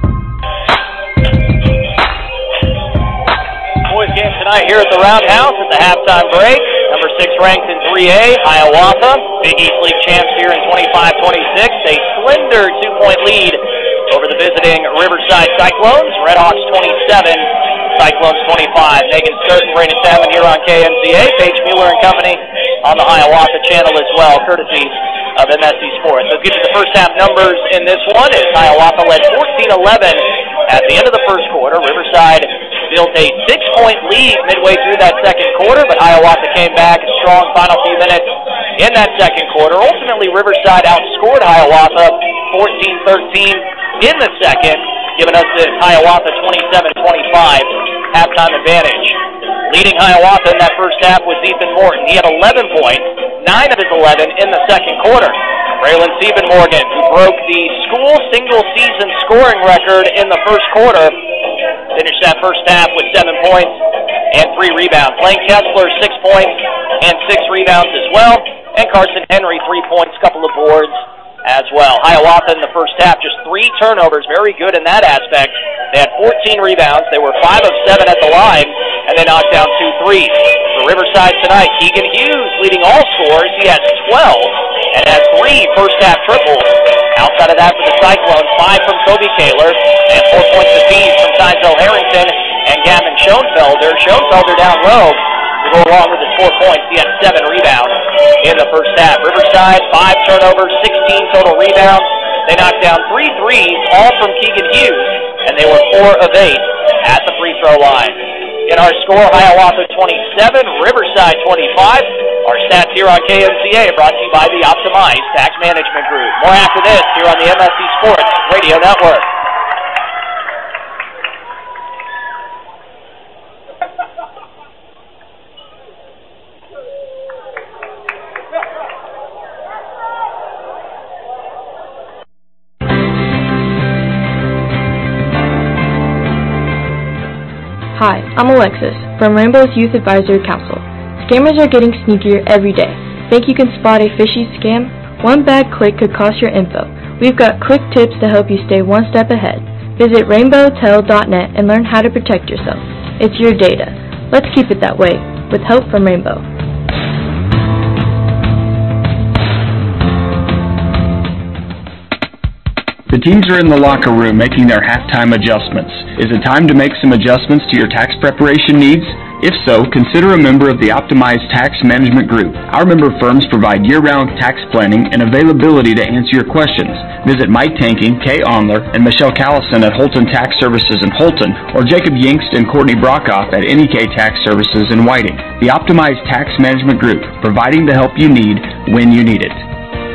Speaker 8: Boys game tonight here at the Roundhouse at the halftime break. Number 6 ranked in 3A, Hiawatha. Big East League champs here in 25-26. A slender 2-point lead over the visiting Riverside Cyclones. Redhawks 27, Cyclones 25. Megan Sturt and Brandon Chapman here on KNCA. Paige Mueller and company on the Hiawatha channel as well, courtesy of MSC Sports. Let's get to the first half numbers in this one. As Hiawatha led 14-11 at the end of the first quarter. Riverside built a 6-point lead midway through that second quarter, but Hiawatha came back a strong final few minutes in that second quarter. Ultimately, Riverside outscored Hiawatha 14-13 in the second, giving us the Hiawatha 27-25 halftime advantage. Leading Hiawatha in that first half was Ethan Morton. He had 11 points, 9 of his 11 in the second quarter. Braylon Siebenmorgan, who broke the school single-season scoring record in the first quarter, finished that first half with 7 points and 3 rebounds. Lane Kessler, 6 points and 6 rebounds as well. And Carson Henry, 3 points, couple of boards as well. Hiawatha in the first half, just 3 turnovers, very good in that aspect. They had 14 rebounds. They were 5 of 7 at the line, and they knocked down 2 threes. For Riverside tonight, Keegan Hughes leading all scorers. He has 12 and has 3 first-half triples. Outside of that for the Cyclones, 5 from Kobe Kaler and 4 points apiece from Tynzel Harrington and Gavin Schoenfelder. Schoenfelder down low to go along with his 4 points. He had 7 rebounds in the first half. Riverside, 5 turnovers, 16 total rebounds. They knocked down 3 threes, all from Keegan Hughes, and they were 4 of 8 at the free throw line. In our score, Hiawatha 27, Riverside 25. Our stats here on KNCA brought to you by the Optimized Tax Management Group. More after this here on the MSC Sports Radio Network.
Speaker 18: Hi, I'm Alexis from Rainbow's Youth Advisory Council. Scammers are getting sneakier every day. Think you can spot a fishy scam? One bad click could cost your info. We've got quick tips to help you stay one step ahead. Visit rainbowtel.net and learn how to protect yourself. It's your data. Let's keep it that way, with help from Rainbow.
Speaker 19: The teams are in the locker room making their halftime adjustments. Is it time to make some adjustments to your tax preparation needs? If so, consider a member of the Optimized Tax Management Group. Our member firms provide year-round tax planning and availability to answer your questions. Visit Mike Tanking, Kay Onler, and Michelle Callison at Holton Tax Services in Holton, or Jacob Yingst and Courtney Brockhoff at NEK Tax Services in Whiting. The Optimized Tax Management Group, providing the help you need when you need it.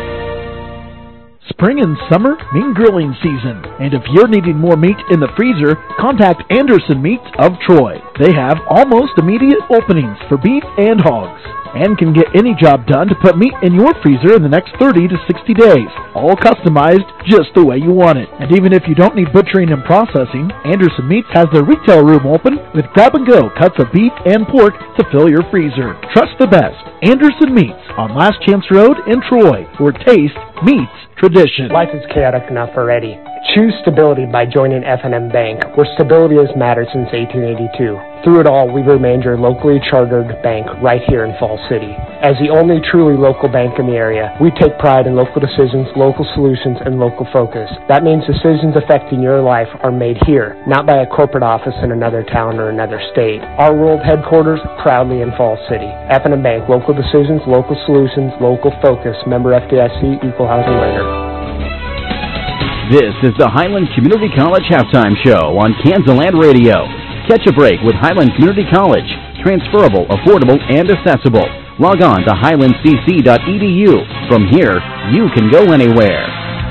Speaker 1: Spring and summer mean grilling season, and if you're needing more meat in the freezer, contact Anderson Meats of Troy. They have almost immediate openings for beef and hogs, and can get any job done to put meat in your freezer in the next 30 to 60 days, all customized just the way you want it. And even if you don't need butchering and processing, Anderson Meats has their retail room open with grab-and-go cuts of beef and pork to fill your freezer. Trust the best, Anderson Meats on Last Chance Road in Troy, where taste meets tradition.
Speaker 20: Life is chaotic enough already. Choose stability by joining F&M Bank, where stability has mattered since 1882. Through it all, we've remained your locally chartered bank right here in Falls City. As the only truly local bank in the area, we take pride in local decisions, local solutions, and local focus. That means decisions affecting your life are made here, not by a corporate office in another town or another state. Our world headquarters, proudly in Falls City. F&M Bank, local decisions, local solutions, local focus. Member FDIC, Equal Housing Lender.
Speaker 3: This is the Highland Community College Halftime Show on Kansaland Radio. Catch a break with Highland Community College. Transferable, affordable, and accessible. Log on to highlandcc.edu. From here, you can go anywhere.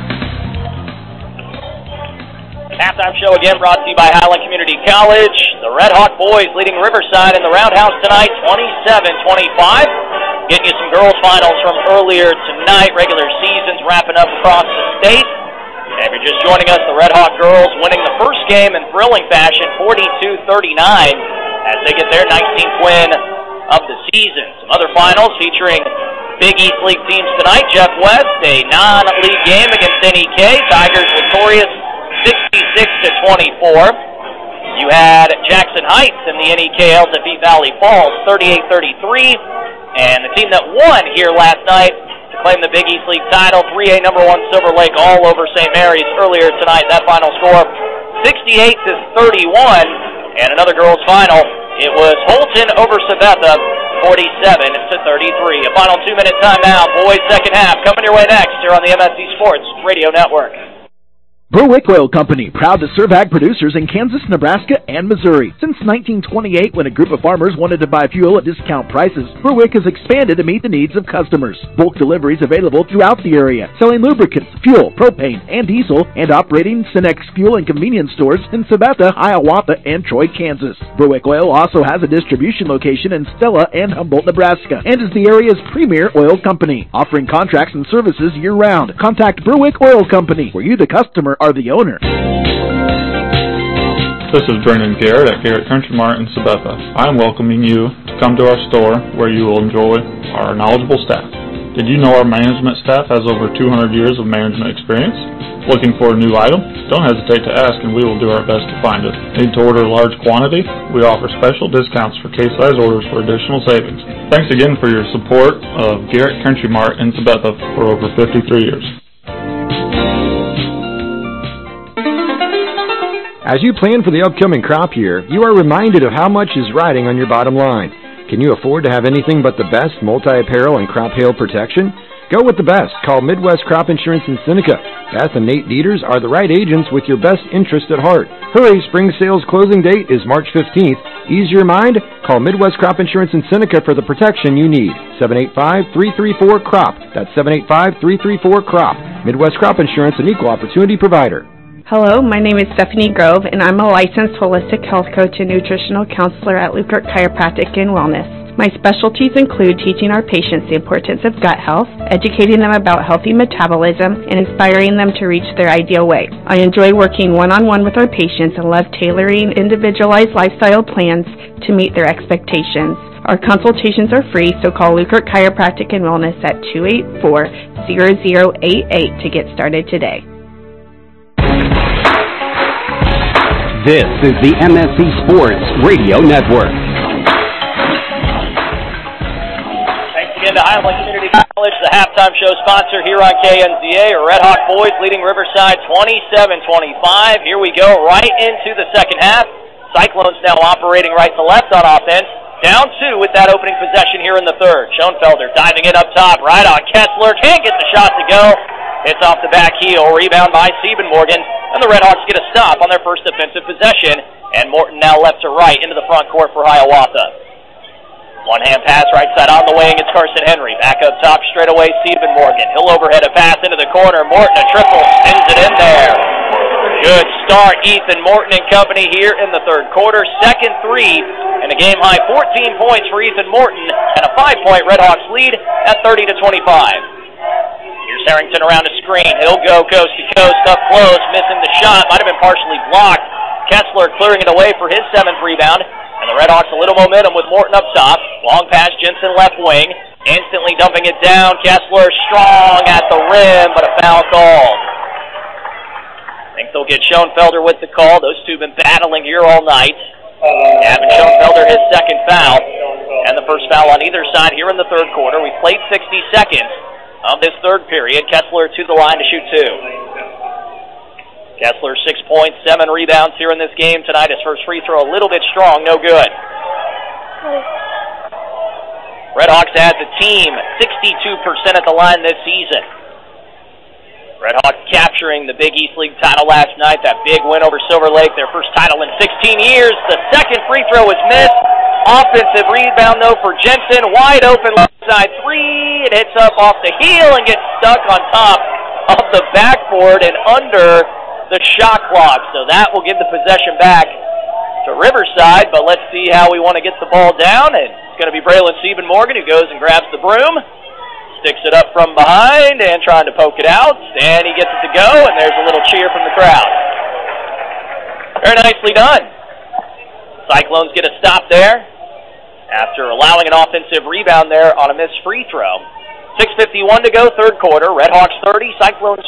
Speaker 8: Halftime show again brought to you by Highland Community College. The Red Hawk boys leading Riverside in the Roundhouse tonight, 27-25. Getting you some girls finals from earlier tonight. Regular seasons wrapping up across the state. And if you're just joining us, the Red Hawk girls winning the first game in thrilling fashion, 42-39, as they get their 19th win of the season. Some other finals featuring Big East League teams tonight. Jeff West, a non-league game against NEK. Tigers victorious 66-24. You had Jackson Heights and the NEKLs that beat Valley Falls 38-33. And the team that won here last night to claim the Big East League title, 3A #1 Silver Lake all over St. Mary's earlier tonight. That final score 68-31. And another girls' final, it was Holton over Sabetha, 47-33. A final 2-minute timeout. Boys second half coming your way next here on the MSC Sports Radio Network.
Speaker 1: Berwick Oil Company, proud to serve ag producers in Kansas, Nebraska, and Missouri. Since 1928, when a group of farmers wanted to buy fuel at discount prices, Berwick has expanded to meet the needs of customers. Bulk deliveries available throughout the area, selling lubricants, fuel, propane, and diesel, and operating Cenex fuel and convenience stores in Sabetha, Hiawatha, and Troy, Kansas. Berwick Oil also has a distribution location in Stella and Humboldt, Nebraska, and is the area's premier oil company, offering contracts and services year-round. Contact Berwick Oil Company, where you, the customer, are the owner.
Speaker 6: This is Brendan Garrett at Garrett Country Mart in Sabetha. I'm welcoming you to come to our store where you will enjoy our knowledgeable staff. Did you know our management staff has over 200 years of management experience? Looking for a new item? Don't hesitate to ask and we will do our best to find it. Need to order a large quantity? We offer special discounts for case-size orders for additional savings. Thanks again for your support of Garrett Country Mart in Sabetha for over 53 years.
Speaker 21: As you plan for the upcoming crop year, you are reminded of how much is riding on your bottom line. Can you afford to have anything but the best multi-apparel and crop hail protection? Go with the best. Call Midwest Crop Insurance in Seneca. Beth and Nate Dieters are the right agents with your best interest at heart. Hurry, spring sales closing date is March 15th. Ease your mind? Call Midwest Crop Insurance in Seneca for the protection you need. 785-334-CROP. That's 785-334-CROP. Midwest Crop Insurance, an equal opportunity provider.
Speaker 22: Hello, my name is Stephanie Grove, and I'm a licensed holistic health coach and nutritional counselor at Lukert Chiropractic and Wellness. My specialties include teaching our patients the importance of gut health, educating them about healthy metabolism, and inspiring them to reach their ideal weight. I enjoy working one-on-one with our patients and love tailoring individualized lifestyle plans to meet their expectations. Our consultations are free, so call Lukert Chiropractic and Wellness at 284-0088 to get started today.
Speaker 3: This is the MSC Sports Radio Network.
Speaker 8: Thanks again to Highland Community College, the halftime show sponsor here on KNZA. Red Hawk boys leading Riverside 27-25. Here we go, right into the second half. Cyclones now operating right to left on offense. Down two with that opening possession here in the third. Schoenfelder diving in up top, right on Kessler. Can't get the shot to go. It's off the back heel. Rebound by Siebenmorgen. And the Red Hawks get a stop on their first defensive possession. And Morton now left to right into the front court for Hiawatha. One-hand pass right side on the wing. It's Carson Henry. Back up top straight away, Siebenmorgen. He'll overhead a pass into the corner. Morton a triple. Spins it in there. Good start, Ethan Morton and company here in the third quarter. Second three, and a game-high 14 points for Ethan Morton, and a 5-point Red Hawks lead at 30-25. Here's Harrington around a screen. He'll go coast to coast, up close, missing the shot. Might have been partially blocked. Kessler clearing it away for his seventh rebound, and the Red Hawks a little momentum with Morton up top. Long pass, Jensen left wing, instantly dumping it down. Kessler strong at the rim, but a foul called. I think they'll get Schoenfelder with the call. Those two have been battling here all night. Gavin Schoenfelder his second foul, and the first foul on either side here in the third quarter. We've played 60 seconds of this third period. Kessler to the line to shoot two. Kessler 6 points, 7 rebounds here in this game tonight. His first free throw a little bit strong, no good. Red Hawks as a team 62% at the line this season. Red Hawks capturing the Big East League title last night, that big win over Silver Lake, their first title in 16 years. The second free throw was missed. Offensive rebound, though, for Jensen. Wide open left side three. It hits up off the heel and gets stuck on top of the backboard and under the shot clock. So that will give the possession back to Riverside, but let's see how we want to get the ball down. And it's going to be Braylon Siebenmorgen who goes and grabs the broom. Sticks it up from behind and trying to poke it out, and he gets it to go, and there's a little cheer from the crowd. Very nicely done. Cyclones get a stop there after allowing an offensive rebound there on a missed free throw. 6:51 to go, third quarter. Red Hawks 30, Cyclones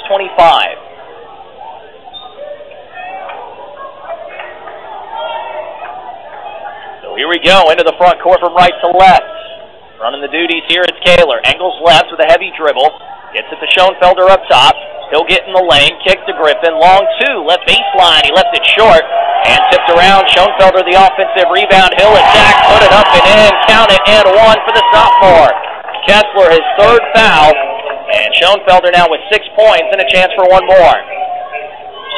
Speaker 8: 25. So here we go, into the front court from right to left. Running the duties here is Kaler. Engels left with a heavy dribble. Gets it to Schoenfelder up top. He'll get in the lane. Kick to Griffin. Long two. Left baseline. He left it short. And tipped around. Schoenfelder the offensive rebound. He'll attack. Put it up and in. Count it and one for the sophomore. Kessler his third foul. And Schoenfelder now with 6 points and a chance for one more.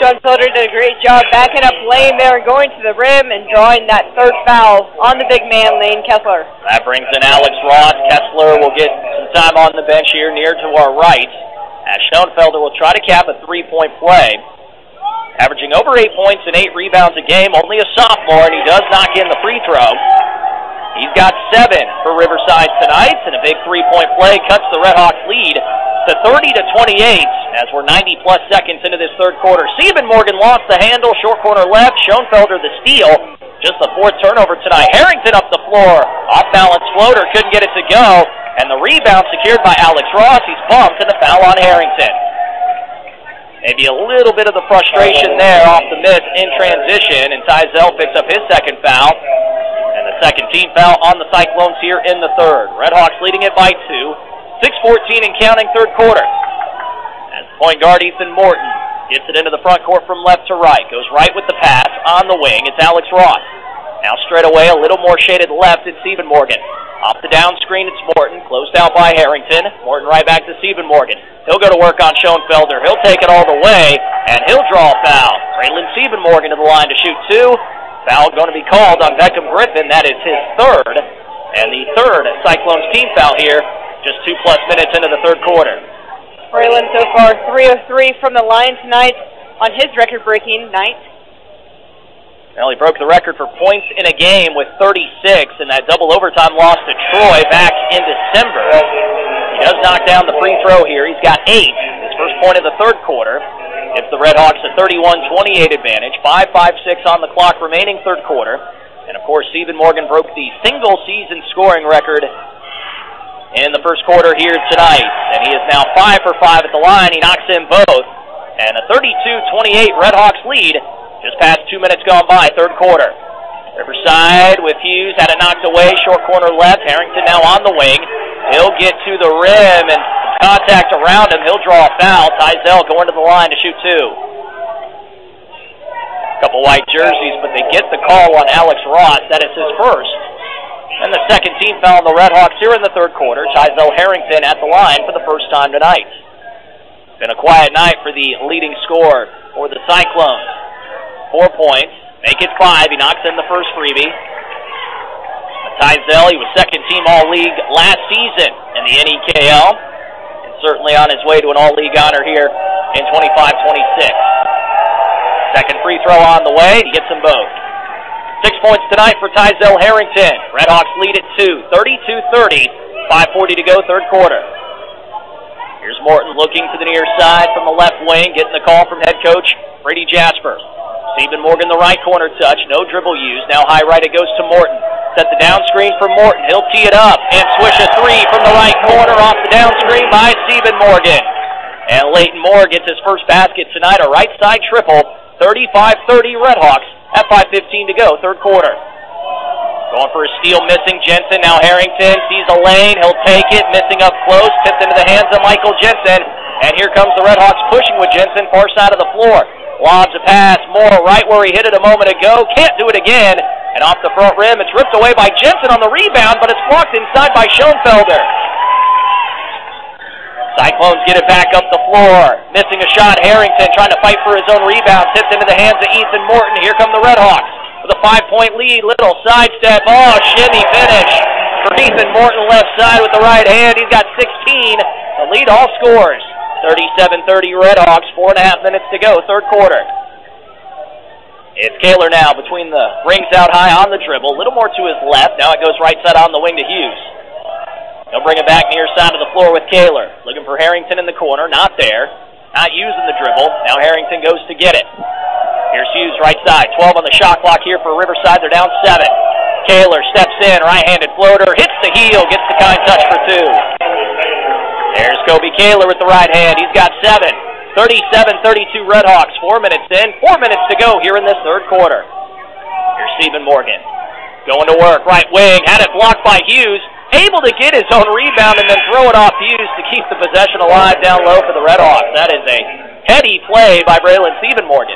Speaker 13: Schoenfelder did a great job backing up Lane there and going to the rim and drawing that third foul on the big man, Lane Kessler.
Speaker 8: That brings in Alex Ross. Kessler will get some time on the bench here near to our right, as Schoenfelder will try to cap a three-point play. Averaging over 8 points and 8 rebounds a game, only a sophomore, and he does knock in the free throw. He's got 7 for Riverside tonight, and a big three-point play cuts the Redhawks lead to 30-28 as we're 90-plus seconds into this third quarter. Stephen Morgan lost the handle, short corner left. Schoenfelder the steal. Just the 4th turnover tonight. Harrington up the floor. Off-balance floater, couldn't get it to go. And the rebound secured by Alex Ross. He's bumped, and a foul on Harrington. Maybe a little bit of the frustration there off the miss in transition, and Tizell picks up his second foul. And the second team foul on the Cyclones here in the third. Redhawks leading it by 2. 6:14 and counting third quarter. As point guard Ethan Morton gets it into the front court from left to right. Goes right with the pass on the wing. It's Alex Ross. Now straight away, a little more shaded left, it's Stephen Morgan. Off the down screen, it's Morton. Closed out by Harrington. Morton right back to Stephen Morgan. He'll go to work on Schoenfelder. He'll take it all the way, and he'll draw a foul. Braylon Stephen Morgan to the line to shoot 2. Foul going to be called on Beckham Griffin. That is his third. And the third Cyclones team foul here, just 2+ minutes into the third quarter.
Speaker 13: Braylon so far 3 of 3 from the line tonight on his record-breaking night.
Speaker 8: Well, he broke the record for points in a game with 36 in that double overtime loss to Troy back in December. He does knock down the free throw here. He's got 8. His first point of the third quarter. It's the Redhawks a 31-28 advantage. 5:56 on the clock remaining third quarter. And, of course, Stephen Morgan broke the single-season scoring record in the first quarter here tonight. And he is now 5 for 5 at the line. He knocks in both. And a 32-28 Redhawks lead. Just past 2 minutes gone by, third quarter. Riverside with Hughes, had it knocked away, short corner left. Harrington now on the wing. He'll get to the rim and contact around him. He'll draw a foul. Tizell going to the line to shoot 2. Couple white jerseys, but they get the call on Alex Ross. That is his first. And the second team foul on the Redhawks here in the third quarter. Tizell Harrington at the line for the first time tonight. Been a quiet night for the leading scorer for the Cyclones. 4 points, make it 5. He knocks in the first freebie. Tizell, he was second team All-League last season in the NEKL, and certainly on his way to an All-League honor here in 25-26. Second free throw on the way, he gets them both. 6 points tonight for Tizell Harrington. Redhawks lead at 2, 32-30, 5:40 to go, third quarter. Here's Morton looking to the near side from the left wing, getting the call from head coach Brady Jasper. Stephen Morgan, the right corner touch, no dribble used. Now high right, it goes to Morton. Set the down screen for Morton. He'll tee it up and swish a 3 from the right corner off the down screen by Stephen Morgan. And Leighton Moore gets his first basket tonight, a right side triple. 35-30 Redhawks at 5:15 to go, third quarter. Going for a steal, missing Jensen. Now Harrington sees a lane. He'll take it, missing up close. Tipped into the hands of Michael Jensen. And here comes the Redhawks pushing with Jensen, far side of the floor. Lobs a pass, Moore right where he hit it a moment ago. Can't do it again. And off the front rim, it's ripped away by Jensen on the rebound, but it's blocked inside by Schoenfelder. Cyclones get it back up the floor. Missing a shot, Harrington trying to fight for his own rebound. Tipped into the hands of Ethan Morton. Here come the Redhawks with a 5-point lead. Little sidestep. Oh, shimmy finish for Ethan Morton left side with the right hand. He's got 16 to lead all scores. 37-30 Redhawks, 4.5 minutes to go, third quarter. It's Kaler now between the rings out high on the dribble. A little more to his left. Now it goes right side on the wing to Hughes. He'll bring it back near side of the floor with Kaler. Looking for Harrington in the corner. Not there. Not using the dribble. Now Harrington goes to get it. Here's Hughes right side. 12 on the shot clock here for Riverside. They're down 7. Kaler steps in. Right-handed floater. Hits the heel. Gets the kind touch for 2. There's Kobe Kaler with the right hand. He's got 7. 37-32 Redhawks. 4 minutes in. 4 minutes to go here in this third quarter. Here's Stephen Morgan. Going to work. Right wing. Had it blocked by Hughes. Able to get his own rebound and then throw it off Hughes to keep the possession alive down low for the Redhawks. That is a heady play by Braylon Stephen Morgan.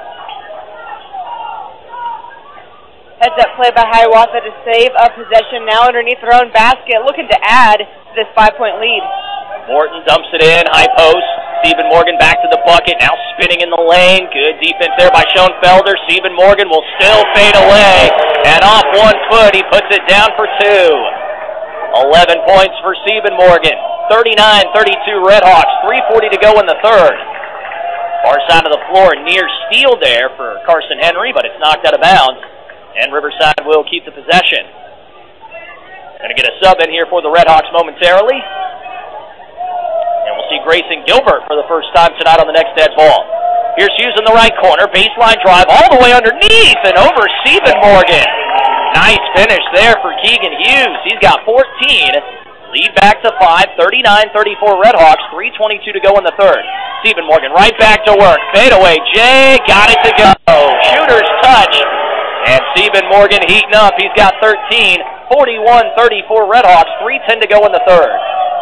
Speaker 13: Heads-up play by Hiawatha to save a possession now underneath their own basket, looking to add this 5-point lead.
Speaker 8: Morton dumps it in, high post. Stephen Morgan back to the bucket, now spinning in the lane. Good defense there by Schoenfelder. Stephen Morgan will still fade away, and off 1 foot, he puts it down for 2. 11 points for Stephen Morgan. 39-32 Redhawks, 3:40 to go in the third. Far side of the floor, near steal there for Carson Henry, but it's knocked out of bounds, and Riverside will keep the possession. Going to get a sub in here for the Redhawks momentarily. And we'll see Grayson Gilbert for the first time tonight on the next dead ball. Here's Hughes in the right corner, baseline drive all the way underneath and over Stephen Morgan. Nice finish there for Keegan Hughes. He's got 14. Lead back to 5, 39-34 Redhawks, 3:22 to go in the third. Stephen Morgan right back to work. Fade away, Jay, got it to go. Shooter's touch. And Stephen Morgan heating up. He's got 13, 41-34 Redhawks, 3:10 to go in the third.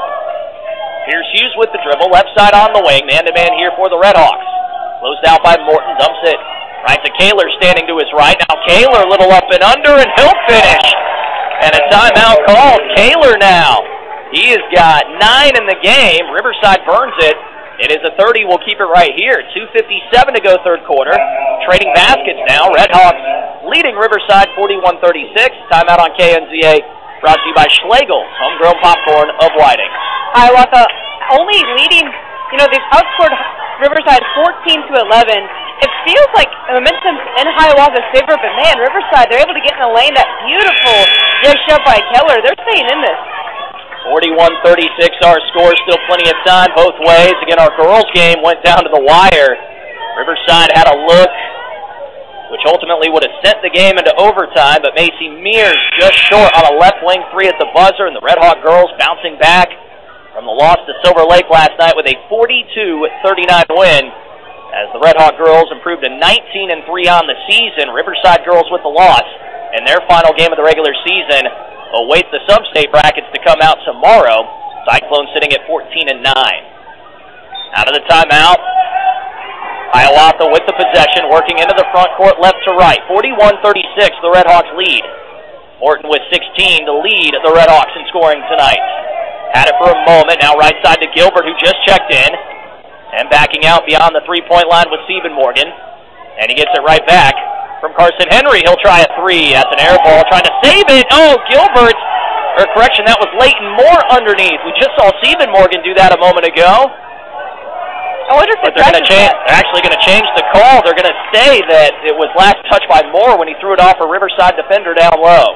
Speaker 8: Here's Hughes with the dribble, left side on the wing, man-to-man here for the Redhawks. Closed out by Morton, dumps it right to Kaler standing to his right. Now Kaler, little up and under, and he'll finish. And a timeout called. Kaler now. He has got 9 in the game. Riverside burns it. It is a 30. We'll keep it right here. 2:57 to go third quarter. Trading baskets now. Redhawks leading Riverside 41-36. Timeout on KNZA. Brought to you by Schlegel, homegrown popcorn of Whiting.
Speaker 13: Hiawatha only leading, they've outscored Riverside 14-11. It feels like momentum's in Hiawatha's favor, but man, Riverside, they're able to get in the lane. That beautiful dish up by Keller. They're staying in this.
Speaker 8: 41-36 our score, still plenty of time both ways. Again, our girls game went down to the wire. Riverside had a look, which ultimately would have sent the game into overtime, but Macy Mears just short on a left wing 3 at the buzzer, and the Redhawk girls bouncing back from the loss to Silver Lake last night with a 42-39 win, as the Redhawk girls improved to 19-3 on the season. Riverside girls with the loss, and their final game of the regular season await the sub-state brackets to come out tomorrow. Cyclones sitting at 14-9. Out of the timeout, Hiawatha with the possession, working into the front court left to right. 41-36, the Redhawks lead. Morton with 16 to lead the Redhawks in scoring tonight. Had it for a moment, now right side to Gilbert, who just checked in. And backing out beyond the three-point line with Stephen Morgan. And he gets it right back from Carson Henry. He'll try a 3. That's an air ball, trying to save it. Oh, Gilbert, or correction, that was Leighton Moore underneath. We just saw Stephen Morgan do that a moment ago.
Speaker 13: I wonder if
Speaker 8: but they're actually going to change the call. They're going to say that it was last touched by Moore when he threw it off a Riverside defender down low.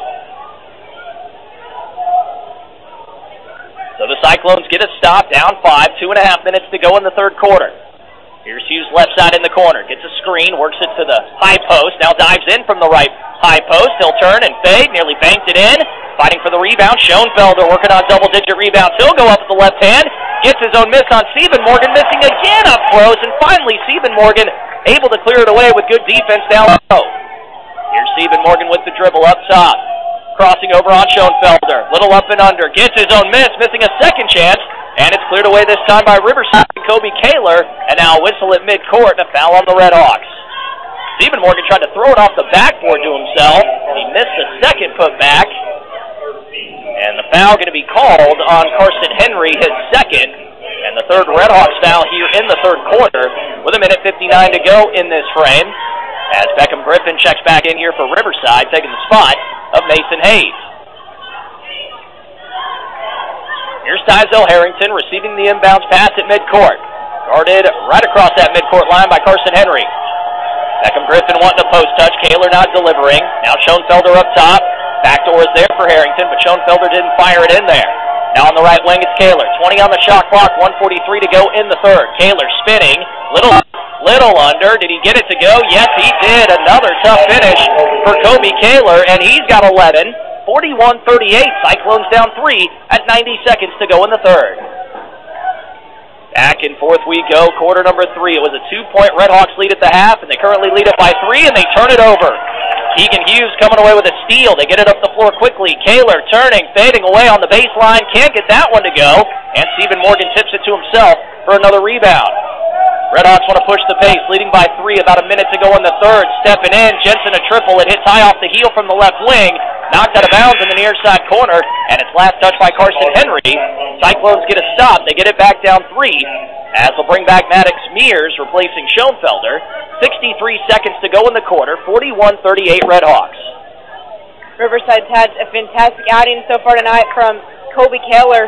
Speaker 8: So the Cyclones get a stop, down 5, 2.5 minutes to go in the third quarter. Here's Hughes left side in the corner, gets a screen, works it to the high post, now dives in from the right high post. He'll turn and fade, nearly banked it in. Fighting for the rebound, Schoenfelder working on double-digit rebounds. He'll go up with the left hand, gets his own miss on Stephen Morgan, missing again up close, and finally Stephen Morgan able to clear it away with good defense down low. Here's Stephen Morgan with the dribble up top, crossing over on Schoenfelder, little up and under, gets his own miss, missing a second chance, and it's cleared away this time by Riverside and Kobe Kaler, and now a whistle at midcourt and a foul on the Redhawks. Stephen Morgan tried to throw it off the backboard to himself, and he missed the second putback. And the foul going to be called on Carson Henry, his second, and the third Redhawks foul here in the third quarter with 1:59 to go in this frame, as Beckham Griffin checks back in here for Riverside, taking the spot of Mason Hayes. Here's Tyzel Harrington receiving the inbounds pass at midcourt. Guarded right across that midcourt line by Carson Henry. Beckham Griffin wanting a post touch. Kaler not delivering. Now Schoenfelder up top. Backdoor is there for Harrington, but Schoenfelder didn't fire it in there. Now on the right wing it's Kaler. 20 on the shot clock. 1:43 to go in the third. Kaler spinning. Little under. Did he get it to go? Yes, he did. Another tough finish for Kobe Kaler, and he's got 11. 41-38, Cyclones down 3 at 90 seconds to go in the third. Back and forth we go, quarter number 3. It was a 2-point Redhawks lead at the half, and they currently lead it by 3, and they turn it over. Keegan Hughes coming away with a steal. They get it up the floor quickly. Kaler turning, fading away on the baseline. Can't get that one to go, and Stephen Morgan tips it to himself for another rebound. Redhawks want to push the pace, leading by 3, about a minute to go in the third. Stepping in, Jensen a triple. It hits high off the heel from the left wing. knocked out of bounds in the near side corner, and it's last touched by Carson Henry. Cyclones get a stop. They get it back down 3, as they'll bring back Maddox Mears, replacing Schoenfelder. 63 seconds to go in the quarter, 41-38 Redhawks.
Speaker 13: Riverside's had a fantastic outing so far tonight from Kobe Kaler.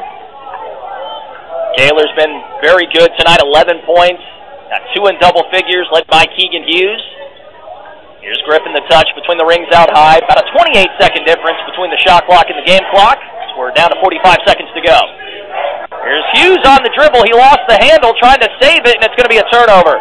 Speaker 8: Kaler's been very good tonight, 11 points. Got 2 in double figures, led by Keegan Hughes. Here's Griffin, the touch between the rings out high. About a 28-second difference between the shot clock and the game clock. So we're down to 45 seconds to go. Here's Hughes on the dribble. He lost the handle trying to save it, and it's going to be a turnover.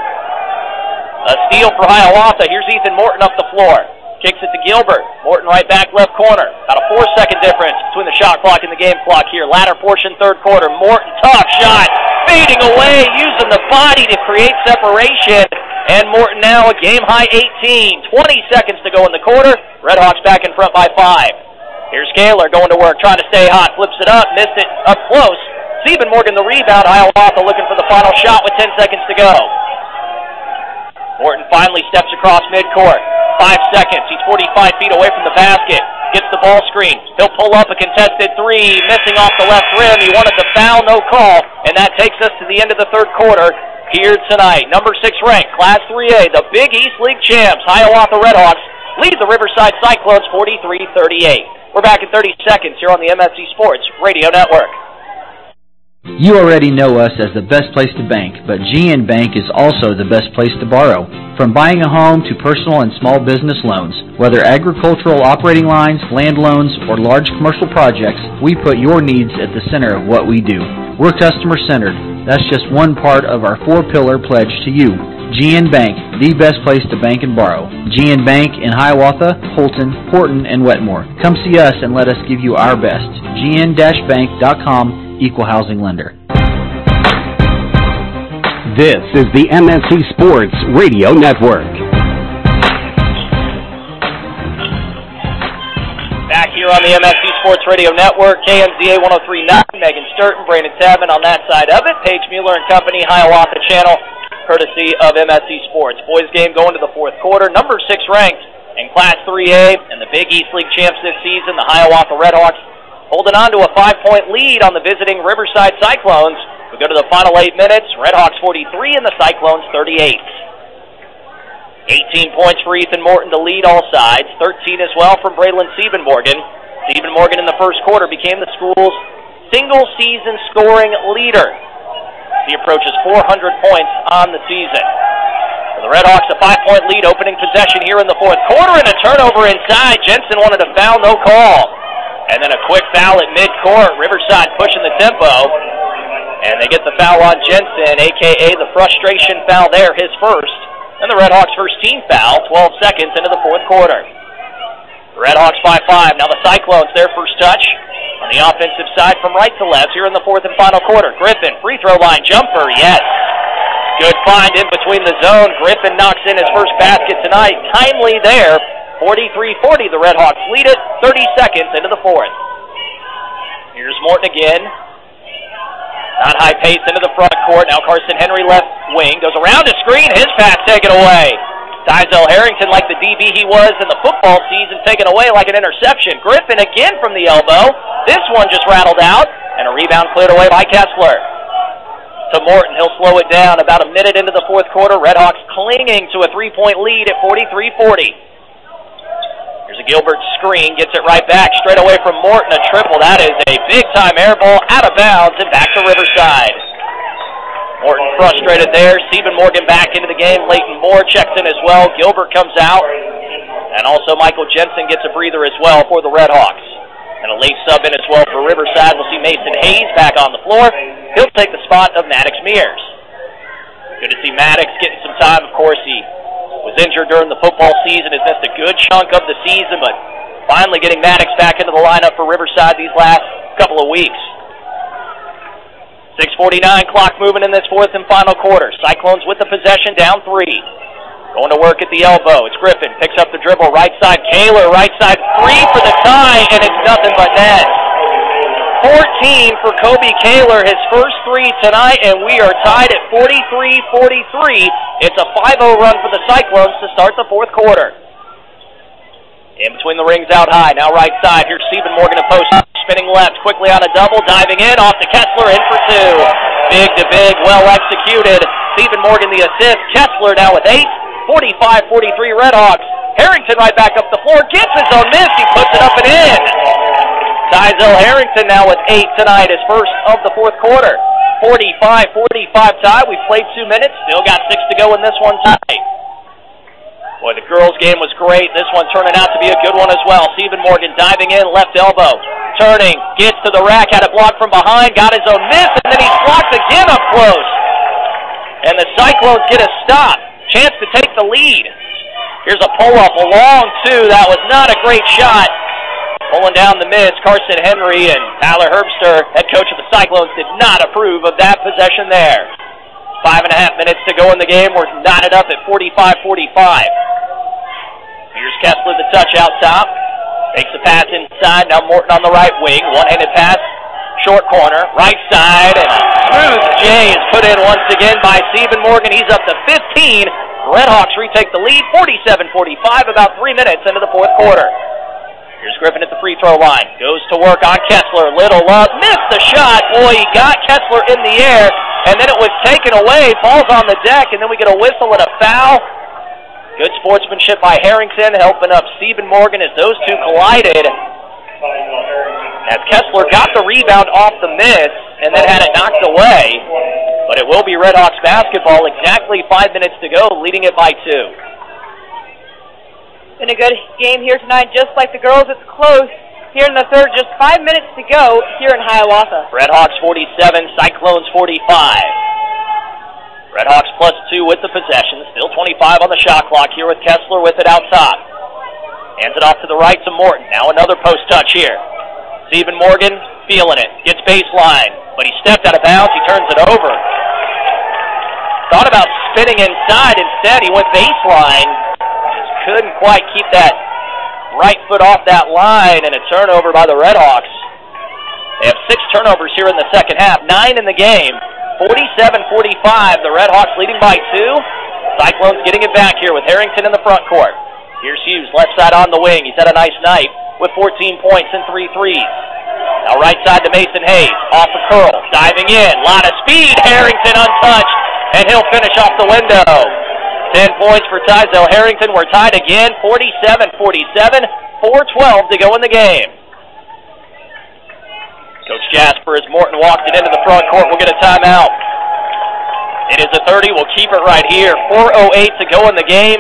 Speaker 8: A steal for Hiawatha. Here's Ethan Morton up the floor. Kicks it to Gilbert. Morton right back left corner. About a 4-second difference between the shot clock and the game clock here. Latter portion, third quarter. Morton, tough shot. Fading away, using the body to create separation. And Morton now a game-high 18. 20 seconds to go in the quarter. Redhawks back in front by 5. Here's Kaler going to work, trying to stay hot. Flips it up, missed it up close. Stephen Morgan the rebound. Hiawatha looking for the final shot with 10 seconds to go. Morton finally steps across midcourt. 5 seconds. He's 45 feet away from the basket. Gets the ball screen. He'll pull up a contested 3, missing off the left rim. He wanted the foul, no call. And that takes us to the end of the third quarter here tonight. Number 6 ranked, Class 3A, the Big East League champs, Hiawatha Redhawks, lead the Riverside Cyclones 43-38. We're back in 30 seconds here on the MSC Sports Radio Network.
Speaker 2: You already know us as the best place to bank, but GN Bank is also the best place to borrow. From buying a home to personal and small business loans, whether agricultural operating lines, land loans, or large commercial projects, we put your needs at the center of what we do. We're customer-centered. That's just one part of our 4-pillar pledge to you. GN Bank, the best place to bank and borrow. GN Bank in Hiawatha, Holton, Horton, and Wetmore. Come see us and let us give you our best. gn-bank.com, Equal Housing Lender.
Speaker 3: This is the MSC Sports Radio Network.
Speaker 8: Back here on the MSC Sports Radio Network, KMZA 103.9, Megan Sturton, Brandon Tabman on that side of it, Paige Mueller and Company, Hiawatha Channel, courtesy of MSC Sports. Boys game going to the fourth quarter. Number 6 ranked in Class 3A and the Big East League champs this season, the Hiawatha Redhawks, holding on to a 5-point lead on the visiting Riverside Cyclones. We go to the final 8 minutes. Redhawks 43 and the Cyclones 38. 18 points for Ethan Morton to lead all sides. 13 as well from Braylon Siebenmorgan. Siebenmorgan in the first quarter became the school's single-season scoring leader. He approaches 400 points on the season. For the Redhawks, a 5-point lead opening possession here in the fourth quarter, and a turnover inside. Jensen wanted a foul, no call. And then a quick foul at midcourt. Riverside pushing the tempo. And they get the foul on Jensen, a.k.a. the frustration foul there, his first. And the Redhawks' first team foul, 12 seconds into the fourth quarter. Redhawks by 5. Now the Cyclones, their first touch. On the offensive side from right to left here in the fourth and final quarter. Griffin, free throw line jumper, yes. Good find in between the zone. Griffin knocks in his first basket tonight. Timely there. 43-40, the Redhawks lead it, 30 seconds into the fourth. Here's Morton again. Not high pace into the front court. Now Carson Henry left wing. Goes around a screen. His pass taken away. Dizell Harrington, like the DB he was in the football season, taken away like an interception. Griffin again from the elbow. This one just rattled out. And a rebound cleared away by Kessler. To Morton. He'll slow it down about a minute into the fourth quarter. Redhawks clinging to a 3-point lead at 43-40. Here's a Gilbert screen, gets it right back, straight away from Morton, a triple. That is a big-time air ball, out of bounds, and back to Riverside. Morton frustrated there. Siebenmorgan back into the game. Leighton Moore checks in as well. Gilbert comes out. And also Michael Jensen gets a breather as well for the Redhawks. And a late sub in as well for Riverside. We'll see Mason Hayes back on the floor. He'll take the spot of Maddox Mears. Good to see Maddox getting some time. Of course, he was injured during the football season, has missed a good chunk of the season, but finally getting Maddox back into the lineup for Riverside these last couple of weeks. 6:49, clock moving in this fourth and final quarter. Cyclones with the possession, down 3. Going to work at the elbow. It's Griffin, picks up the dribble, right side. Kaler, right side, 3 for the tie, and it's nothing but net. 14 for Kobe Kaler, his first 3 tonight, and we are tied at 43-43. It's a 5-0 run for the Cyclones to start the fourth quarter. In between the rings out high. Now right side. Here's Stephen Morgan to post. Spinning left. Quickly on a double. Diving in. Off to Kessler. In for two. Big to big. Well executed. Stephen Morgan the assist. Kessler now with 8. 45-43 Redhawks. Harrington right back up the floor. Gets his own miss. He puts it up and in. Tizell Harrington now with 8 tonight. His first of the fourth quarter. 45-45 tie. We've played 2 minutes. Still got 6 to go in this one tonight. Boy, the girls' game was great. This one turning out to be a good one as well. Stephen Morgan diving in, left elbow. Turning, gets to the rack, had it blocked from behind, got his own miss, and then he's blocked again up close. And the Cyclones get a stop. Chance to take the lead. Here's a pull-up, a long two. That was not a great shot. Pulling down the miss, Carson Henry and Tyler Herbster, head coach of the Cyclones, did not approve of that possession there. 5.5 minutes to go in the game. We're knotted up at 45-45. Here's Kessler, the touch out top. Takes a pass inside. Now Morton on the right wing. One-handed pass, short corner, right side, and a smooth J is put in once again by Stephen Morgan. He's up to 15. Redhawks retake the lead, 47-45, about 3 minutes into the fourth quarter. Here's Griffin at the free throw line. Goes to work on Kessler. Little up. Missed the shot. Boy, he got Kessler in the air, and then it was taken away. Falls on the deck, and then we get a whistle and a foul. Good sportsmanship by Harrington, helping up Stephen Morgan as those two collided. As Kessler got the rebound off the miss, and then had it knocked away. But it will be Redhawks basketball. Exactly 5 minutes to go, leading it by 2.
Speaker 13: Been a good game here tonight, just like the girls. It's close here in the third. Just 5 minutes to go here in Hiawatha.
Speaker 8: Redhawks 47, Cyclones 45. Redhawks +2 with the possession. Still 25 on the shot clock here with Kessler with it out top. Hands it off to the right to Morton. Now another post touch here. Stephen Morgan feeling it. Gets baseline, but he stepped out of bounds. He turns it over. Thought about spinning inside. Instead, he went baseline. Couldn't quite keep that right foot off that line, and a turnover by the Redhawks. They have 6 turnovers here in the second half, 9 in the game. 47-45, the Redhawks leading by 2. Cyclones getting it back here with Harrington in the front court. Here's Hughes, left side on the wing. He's had a nice night with 14 points and 3 threes. Now right side to Mason Hayes, off the curl, diving in, lot of speed. Harrington untouched, and he'll finish off the window. 10 points for Tizell Harrington. We're tied again, 47-47, 4:12 to go in the game. Coach Jasper, as Morton walked it into the front court, will get a timeout. It is a 30. We'll keep it right here. 4:08 to go in the game.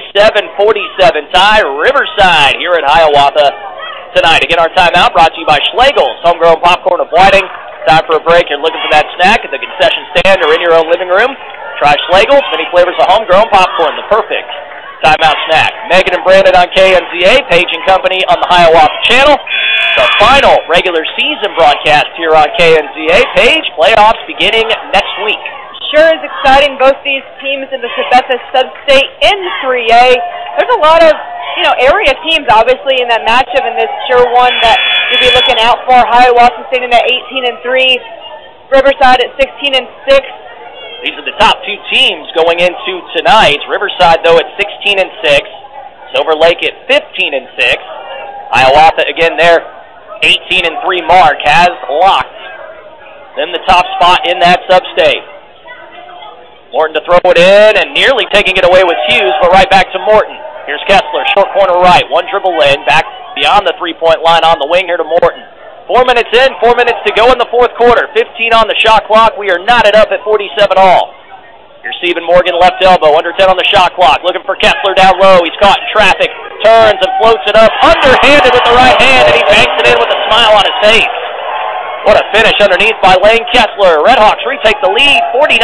Speaker 8: 47-47 tie. Riverside here at Hiawatha tonight. Again, our timeout brought to you by Schlegel's Homegrown Popcorn of Whiting. Time for a break. You're looking for that snack at the concession stand or in your own living room. Try Schlegel's. Many flavors of homegrown popcorn. The perfect timeout snack. Megan and Brandon on KNZA. Page and Company on the Hiawatha Channel. The final regular season broadcast here on KNZA. Page, playoffs beginning next week.
Speaker 13: Sure is exciting. Both these teams in the Sabetha Sub-State in 3A. There's a lot of, area teams obviously in that matchup, and this sure one that you'll be looking out for. Hiawatha State at 18-3, Riverside at 16-6.
Speaker 8: These are the top 2 teams going into tonight. Riverside, though, at 16-6. Silver Lake at 15-6. Hiawatha, again, their 18-3 mark has locked them the top spot in that sub-state. Morton to throw it in, and nearly taking it away with Hughes, but right back to Morton. Here's Kessler, short corner right, one dribble in, back beyond the three-point line on the wing here to Morton. 4 minutes in, 4 minutes to go in the fourth quarter. 15 on the shot clock. We are knotted up at 47 all. Here's Stephen Morgan, left elbow, under 10 on the shot clock. Looking for Kessler down low. He's caught in traffic. Turns and floats it up. Underhanded with the right hand, and he banks it in with a smile on his face. What a finish underneath by Lane Kessler. Redhawks retake the lead,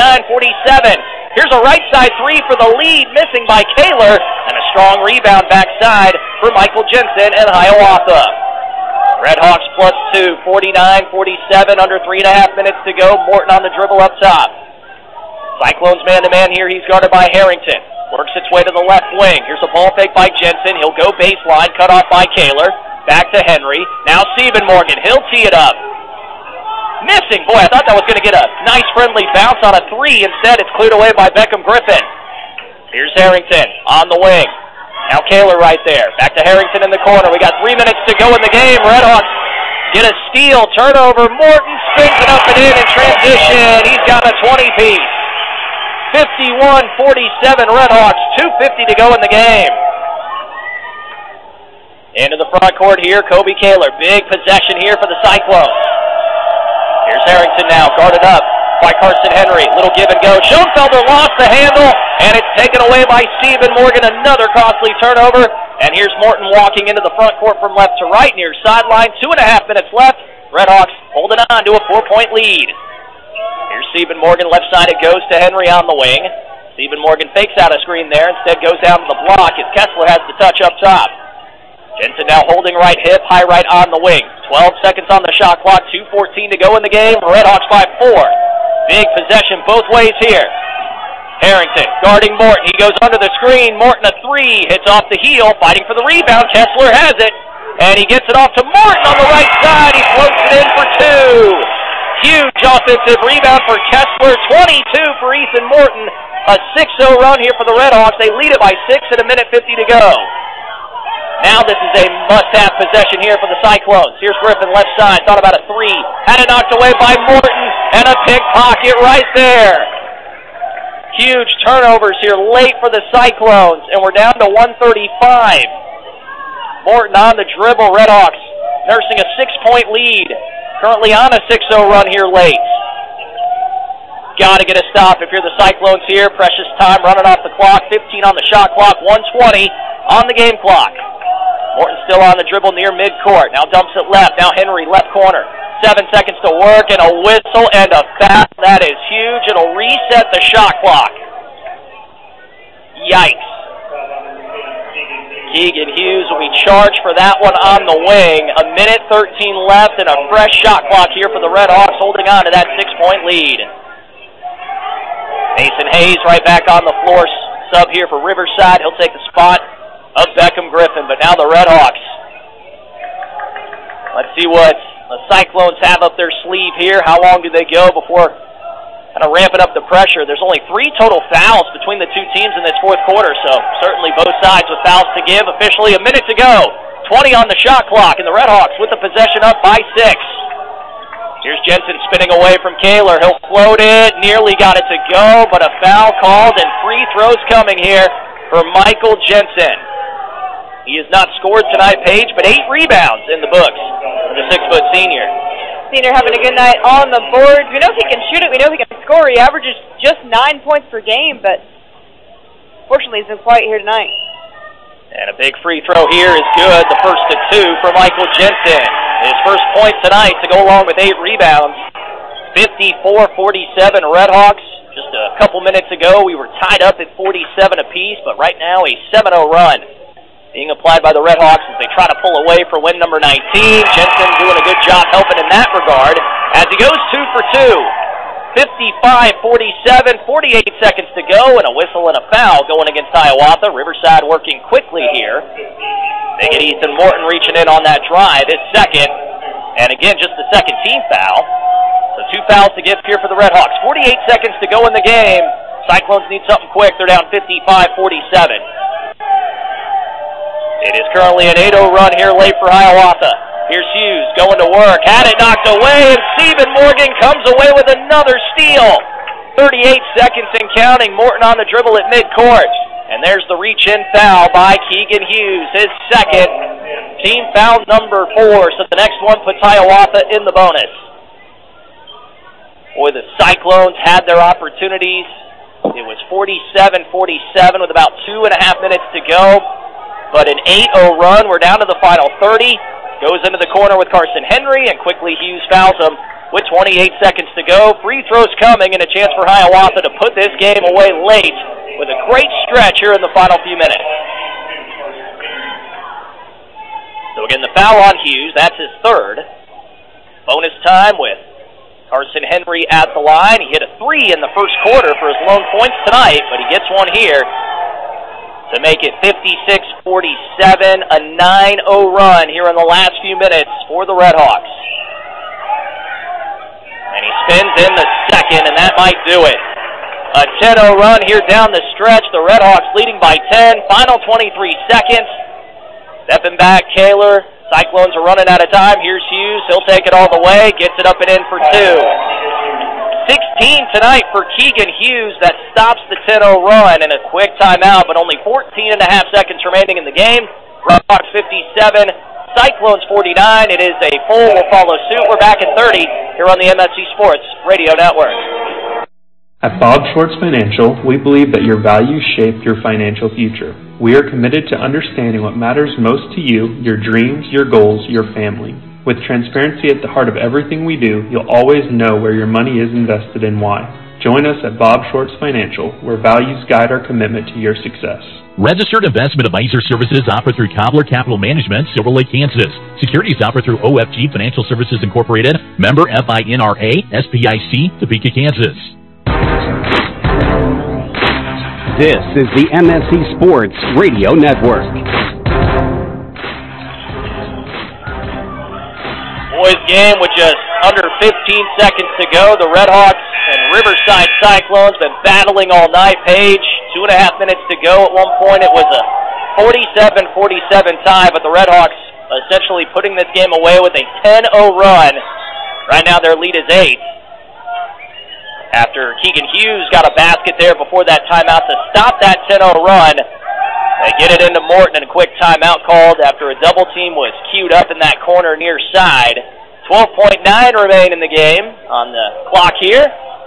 Speaker 8: 49-47. Here's a right side three for the lead, missing by Kaler, and a strong rebound backside for Michael Jensen and Hiawatha. Redhawks +2, 49-47, under 3.5 minutes to go. Morton on the dribble up top. Cyclones man-to-man here. He's guarded by Harrington. Works its way to the left wing. Here's a ball fake by Jensen. He'll go baseline, cut off by Kaler. Back to Henry. Now Stephen Morgan. He'll tee it up. Missing. Boy, I thought that was going to get a nice friendly bounce on a three. Instead, it's cleared away by Beckham Griffin. Here's Harrington on the wing. Now Kaler right there. Back to Harrington in the corner. We got 3 minutes to go in the game. Redhawks get a steal. Turnover. Morton spins it up and in transition. He's got a 20-piece. 51-47 Redhawks. 2:50 to go in the game. Into the front court here, Kobe Kaler. Big possession here for the Cyclones. Here's Harrington now, guarded up by Carson Henry. Little give and go. Schoenfelder lost the handle, and it's taken away by Stephen Morgan. Another costly turnover. And here's Morton walking into the front court from left to right near sideline. 2.5 minutes left. Redhawks holding on to a 4-point lead. Here's Stephen Morgan, left side. It goes to Henry on the wing. Stephen Morgan fakes out a screen there. Instead goes down to the block as Kessler has the touch up top. Jensen now holding right hip, high right on the wing. 12 seconds on the shot clock, 2:14 to go in the game. Redhawks by 4. Big possession both ways here. Harrington guarding Morton. He goes under the screen. Morton a 3, hits off the heel, fighting for the rebound. Kessler has it, and he gets it off to Morton on the right side. He floats it in for 2. Huge offensive rebound for Kessler. 22 for Ethan Morton. A 6-0 run here for the Redhawks. They lead it by 6 at 1:50 to go. Now this is a must-have possession here for the Cyclones. Here's Griffin left side, thought about a 3. Had it knocked away by Morton, and a pickpocket right there. Huge turnovers here late for the Cyclones, and we're down to 135. Morton on the dribble. Redhawks nursing a 6-point lead. Currently on a 6-0 run here late. Got to get a stop if you're the Cyclones here. Precious time running off the clock. 15 on the shot clock. 1:20 on the game clock. Morton still on the dribble near midcourt. Now dumps it left. Now Henry, left corner. 7 seconds to work, and a whistle and a foul. That is huge. It'll reset the shot clock. Yikes. Keegan Hughes will be charged for that one on the wing. 1:13 left and a fresh shot clock here for the Redhawks, holding on to that 6-point lead. Mason Hayes right back on the floor. Sub here for Riverside. He'll take the spot of Beckham Griffin, but now the Redhawks. Let's see what the Cyclones have up their sleeve here. How long do they go before kind of ramping up the pressure? There's only 3 total fouls between the two teams in this fourth quarter, so certainly both sides with fouls to give. Officially 1 minute to go. 20 on the shot clock, and the Redhawks with the possession up by 6. Here's Jensen spinning away from Kaler. He'll float it, nearly got it to go, but a foul called, and free throws coming here for Michael Jensen. He has not scored tonight, Paige, but 8 rebounds in the books for the 6-foot senior.
Speaker 13: Senior having a good night on the boards. We know he can shoot it. We know he can score. He averages just 9 points per game, but fortunately he's been quiet here tonight.
Speaker 8: And a big free throw here is good. The first to 2 for Michael Jensen. His first point tonight to go along with 8 rebounds. 54-47 Redhawks. Just a couple minutes ago we were tied up at 47 apiece, but right now a 7-0 run being applied by the Redhawks as they try to pull away for win number 19. Jensen doing a good job helping in that regard as he goes 2 for 2. 55-47, 48 seconds to go, and a whistle and a foul going against Hiawatha. Riverside working quickly here. They get Ethan Morton reaching in on that drive, his second, and again, just the second team foul. So 2 fouls to give here for the Redhawks. 48 seconds to go in the game. Cyclones need something quick. They're down 55-47. It is currently an 8-0 run here late for Hiawatha. Here's Hughes going to work. Had it knocked away, and Stephen Morgan comes away with another steal. 38 seconds and counting. Morton on the dribble at midcourt. And there's the reach-in foul by Keegan Hughes, his second. Team foul number 4, so the next one puts Hiawatha in the bonus. Boy, the Cyclones had their opportunities. It was 47-47 with about 2.5 minutes to go. But an 8-0 run. We're down to the final 30. Goes into the corner with Carson Henry, and quickly Hughes fouls him with 28 seconds to go. Free throws coming, and a chance for Hiawatha to put this game away late with a great stretch here in the final few minutes. So again, the foul on Hughes. That's his third. Bonus time with Carson Henry at the line. He hit a 3 in the first quarter for his lone points tonight, but he gets one here to make it 56-47, a 9-0 run here in the last few minutes for the Redhawks. And he spins in the second, and that might do it. A 10-0 run here down the stretch. The Redhawks leading by 10. Final 23 seconds. Stepping back, Kaler. Cyclones are running out of time. Here's Hughes. He'll take it all the way. Gets it up and in for 2. 16 tonight for Keegan Hughes. That stops the 10-0 run in a quick timeout, but only 14.5 seconds remaining in the game. Redhawks 57, Cyclones 49. It is a full. Will follow suit. We're back at 30 here on the MSC Sports Radio Network.
Speaker 6: At Bob Schwartz Financial, we believe that your values shape your financial future. We are committed to understanding what matters most to you, your dreams, your goals, your family. With transparency at the heart of everything we do, you'll always know where your money is invested and why. Join us at Bob Schwartz Financial, where values guide our commitment to your success.
Speaker 7: Registered investment advisor services offered through Cobbler Capital Management, Silver Lake, Kansas. Securities offered through OFG Financial Services Incorporated, member FINRA, SPIC, Topeka, Kansas.
Speaker 3: This is the MSC Sports Radio Network.
Speaker 8: Boys game with just under 15 seconds to go. The Redhawks and Riverside Cyclones been battling all night. Paige, 2.5 minutes to go. At one point it was a 47-47 tie, but the Redhawks essentially putting this game away with a 10-0 run. Right now their lead is 8. After Keegan Hughes got a basket there before that timeout to stop that 10-0 run. They get it into Morton, and a quick timeout called after a double team was queued up in that corner near side. 12.9 remain in the game on the clock here.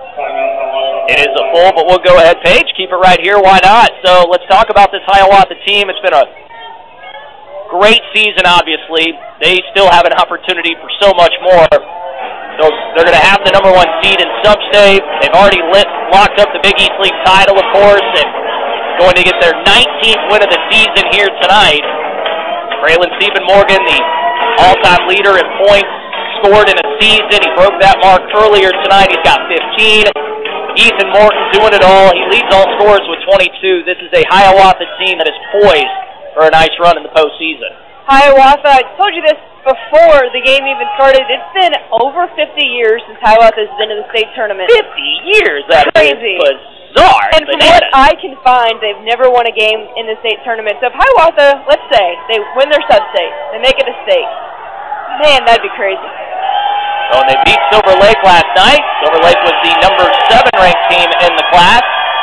Speaker 8: It is a full, but we'll go ahead, Paige. Keep it right here. Why not? So let's talk about this Hiawatha team. It's been a great season, obviously. They still have an opportunity for so much more. So they're going to have the number 1 seed in sub-state. They've already locked up the Big East League title, of course, and going to get their 19th win of the season here tonight. Braylon Stephen Morgan, the all-time leader in points scored in a season. He broke that mark earlier tonight. He's got 15. Ethan Morton doing it all. He leads all scorers with 22. This is a Hiawatha team that is poised for a nice run in the postseason.
Speaker 13: Hiawatha, I told you this before the game even started. It's been over 50 years since Hiawatha has been in the state tournament.
Speaker 8: 50 years? That's crazy. Bizarre.
Speaker 13: And from what I can find, they've never won a game in the state tournament. So if Hiawatha, let's say, they win their sub-state, they make it a state, man, that'd be crazy.
Speaker 8: So they beat Silver Lake last night. Silver Lake was the number 7 ranked team in the class.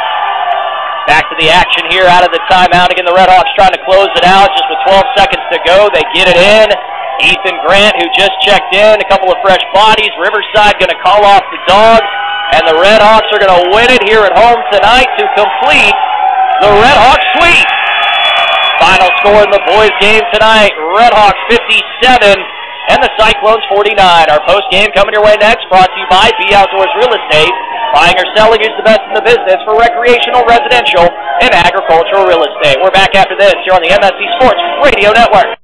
Speaker 8: Back to the action here out of the timeout. Again, the Redhawks trying to close it out just with 12 seconds to go. They get it in. Ethan Grant, who just checked in, a couple of fresh bodies. Riverside going to call off the Dogs, and the Redhawks are going to win it here at home tonight to complete the Redhawk sweep. Final score in the boys' game tonight, Redhawks 57 and the Cyclones 49. Our post game coming your way next, brought to you by B Outdoors Real Estate. Buying or selling is the best in the business for recreational, residential, and agricultural real estate. We're back after this here on the MSC Sports Radio Network.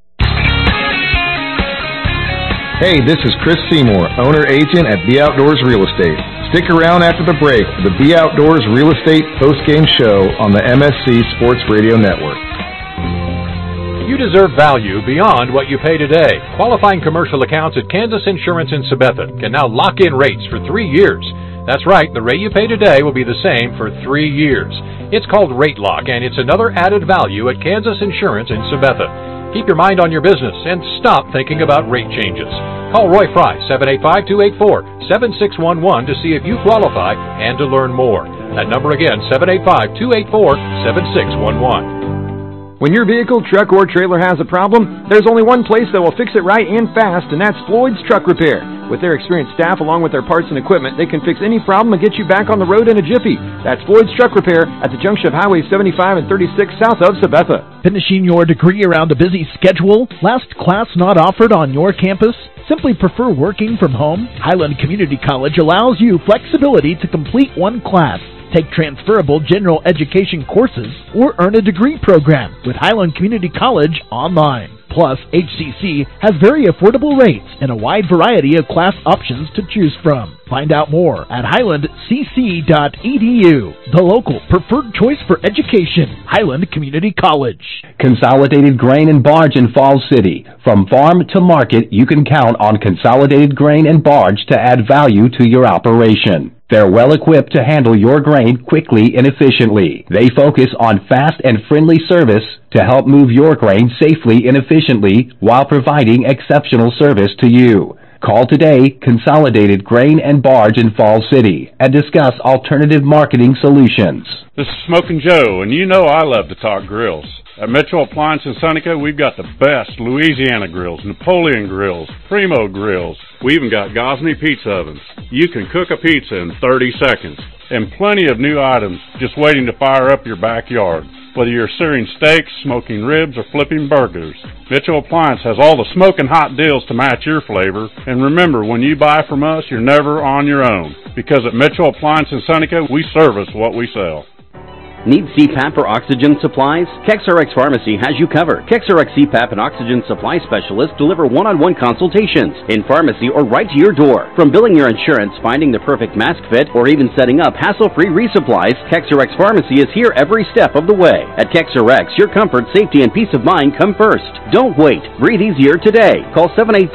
Speaker 21: Hey, this is Chris Seymour, owner-agent at B Outdoors Real Estate. Stick around after the break for the B Outdoors Real Estate post-game show on the MSC Sports Radio Network.
Speaker 4: You deserve value beyond what you pay today. Qualifying commercial accounts at Kansas Insurance in Sabetha can now lock in rates for 3 years. That's right, the rate you pay today will be the same for 3 years. It's called Rate Lock, and it's another added value at Kansas Insurance in Sabetha. Keep your mind on your business and stop thinking about rate changes. Call Roy Fry, 785-284-7611 to see if you qualify and to learn more. That number again, 785-284-7611.
Speaker 21: When your vehicle, truck, or trailer has a problem, there's only one place that will fix it right and fast, and that's Floyd's Truck Repair. With their experienced staff along with their parts and equipment, they can fix any problem and get you back on the road in a jiffy. That's Floyd's Truck Repair at the junction of Highway 75 and 36 south of Sabetha.
Speaker 1: Finishing your degree around a busy schedule? Last class not offered on your campus? Simply prefer working from home? Highland Community College allows you flexibility to complete one class, take transferable general education courses, or earn a degree program with Highland Community College online. Plus, HCC has very affordable rates and a wide variety of class options to choose from. Find out more at highlandcc.edu, the local preferred choice for education, Highland Community College.
Speaker 5: Consolidated Grain and Barge in Falls City. From farm to market, you can count on Consolidated Grain and Barge to add value to your operation. They're well equipped to handle your grain quickly and efficiently. They focus on fast and friendly service to help move your grain safely and efficiently while providing exceptional service to you. Call today, Consolidated Grain and Barge in Falls City, and discuss alternative marketing solutions.
Speaker 9: This is Smoking Joe, and you know I love to talk grills. At Mitchell Appliance in Seneca, we've got the best Louisiana grills, Napoleon grills, Primo grills. We even got Gosney pizza ovens. You can cook a pizza in 30 seconds, and plenty of new items just waiting to fire up your backyard. Whether you're searing steaks, smoking ribs, or flipping burgers, Mitchell Appliance has all the smoking hot deals to match your flavor. And remember, when you buy from us, you're never on your own. Because at Mitchell Appliance in Seneca, we service what we sell.
Speaker 3: Need CPAP or oxygen supplies? KexRx Pharmacy has you covered. KexRx CPAP and oxygen supply specialists deliver one-on-one consultations in pharmacy or right to your door. From billing your insurance, finding the perfect mask fit, or even setting up hassle-free resupplies, KexRx Pharmacy is here every step of the way. At KexRx, your comfort, safety, and peace of mind come first. Don't wait. Breathe easier today. Call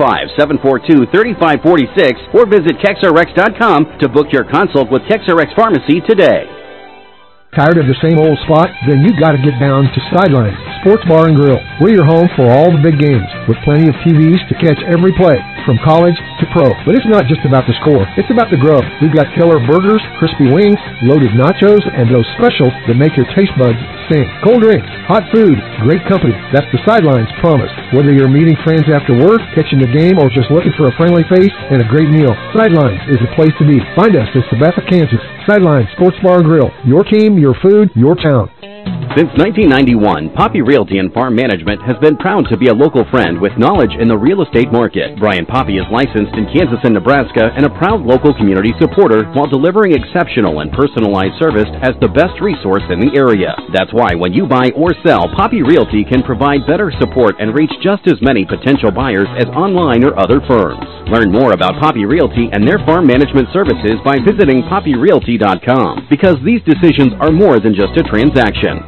Speaker 3: 785-742-3546 or visit KexRx.com to book your consult with KexRx Pharmacy today.
Speaker 12: Tired of the same old spot? Then you got to get down to Sideline Sports Bar and Grill. We're your home for all the big games, with plenty of TVs to catch every play, from college to pro. But it's not just about the score, it's about the grub. We've got killer burgers, crispy wings, loaded nachos, and those specials that make your taste buds sing. Cold drinks, hot food, great company. That's the Sidelines promise. Whether you're meeting friends after work, catching the game, or just looking for a friendly face and a great meal, Sidelines is the place to be. Find us in Sabetha, Kansas. Sideline Sports Bar and Grill. Your team, your food, your town.
Speaker 3: Since 1991, Poppy Realty and Farm Management has been proud to be a local friend with knowledge in the real estate market. Brian Poppy is licensed in Kansas and Nebraska and a proud local community supporter while delivering exceptional and personalized service as the best resource in the area. That's why when you buy or sell, Poppy Realty can provide better support and reach just as many potential buyers as online or other firms. Learn more about Poppy Realty and their farm management services by visiting poppyrealty.com, because these decisions are more than just a transaction.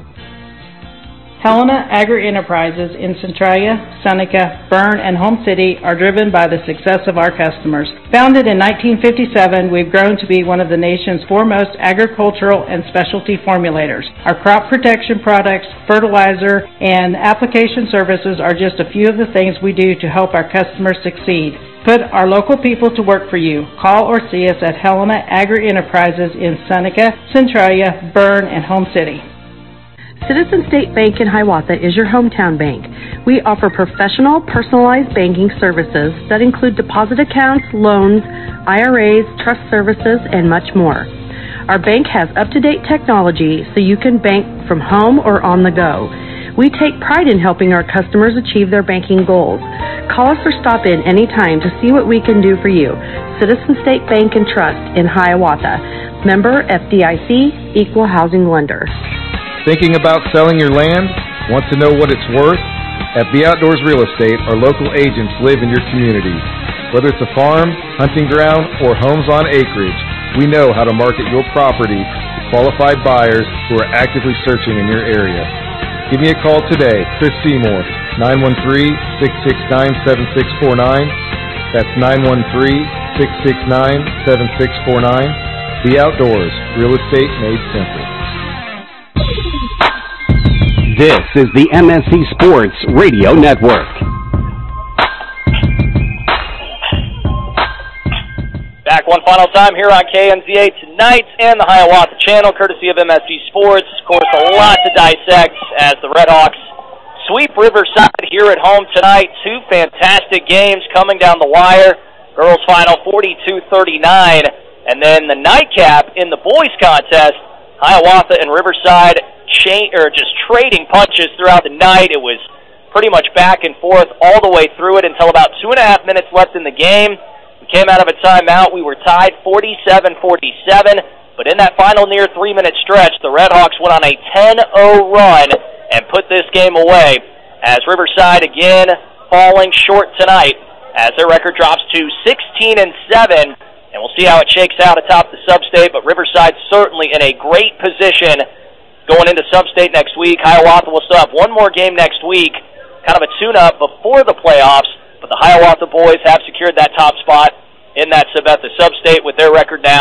Speaker 10: Helena Agri-Enterprises in Centralia, Seneca, Bern, and Home City are driven by the success of our customers. Founded in 1957, we've grown to be one of the nation's foremost agricultural and specialty formulators. Our crop protection products, fertilizer, and application services are just a few of the things we do to help our customers succeed. Put our local people to work for you. Call or see us at Helena Agri-Enterprises in Seneca, Centralia, Bern, and Home City.
Speaker 23: Citizen State Bank in Hiawatha is your hometown bank. We offer professional, personalized banking services that include deposit accounts, loans, IRAs, trust services, and much more. Our bank has up-to-date technology so you can bank from home or on the go. We take pride in helping our customers achieve their banking goals. Call us or stop in anytime to see what we can do for you. Citizen State Bank and Trust in Hiawatha. Member FDIC, Equal Housing Lender.
Speaker 24: Thinking about selling your land? Want to know what it's worth? At B Outdoors Real Estate, our local agents live in your community. Whether it's a farm, hunting ground, or homes on acreage, we know how to market your property to qualified buyers who are actively searching in your area. Give me a call today, Chris Seymour, 913-669-7649. That's 913-669-7649. B Outdoors, Real Estate Made Simple.
Speaker 3: This is the MSC Sports Radio Network.
Speaker 8: Back one final time here on KNZA tonight and the Hiawatha Channel, courtesy of MSC Sports. Of course, a lot to dissect as the Redhawks sweep Riverside here at home tonight. Two fantastic games coming down the wire. Girls final 42-39. And then the nightcap in the boys contest, Hiawatha and Riverside just trading punches throughout the night. It was pretty much back and forth all the way through it until about 2.5 minutes left in the game. We came out of a timeout. We were tied 47-47, but in that final near 3-minute stretch, the Redhawks went on a 10-0 run and put this game away, as Riverside again falling short tonight as their record drops to 16-7, and we'll see how it shakes out atop the Sub-State, but Riverside certainly in a great position going into Sub-State next week. Hiawatha will still have one more game next week, kind of a tune-up before the playoffs, but the Hiawatha boys have secured that top spot in that Sabetha Sub-State with their record now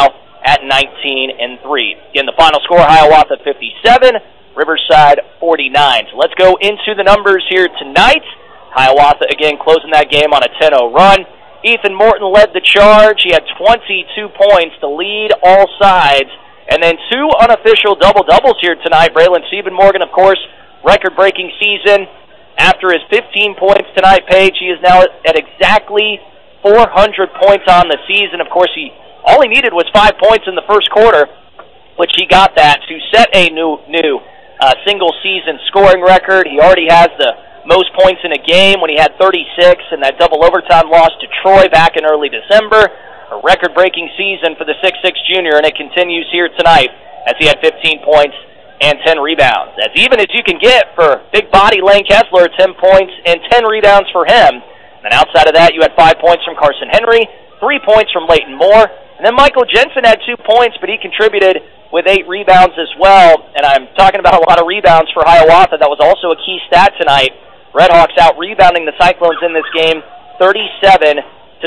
Speaker 8: at 19-3. Again, the final score, Hiawatha 57, Riverside 49. So let's go into the numbers here tonight. Hiawatha, again, closing that game on a 10-0 run. Ethan Morton led the charge. He had 22 points to lead all sides. And then two unofficial double-doubles here tonight. Braylon Siebenmorgan, of course, record-breaking season. After his 15 points tonight, Paige, he is now at exactly 400 points on the season. Of course, all he needed was 5 points in the first quarter, which he got that to set a new single-season scoring record. He already has the most points in a game when he had 36 in that double overtime loss to Troy back in early December. A record-breaking season for the 6'6 junior, and it continues here tonight as he had 15 points and 10 rebounds. As even as you can get for big body Lane Kessler, 10 points and 10 rebounds for him. And outside of that, you had 5 points from Carson Henry, 3 points from Leighton Moore, and then Michael Jensen had 2 points, but he contributed with 8 rebounds as well. And I'm talking about a lot of rebounds for Hiawatha. That was also a key stat tonight. Redhawks out-rebounding the Cyclones in this game, 37-25.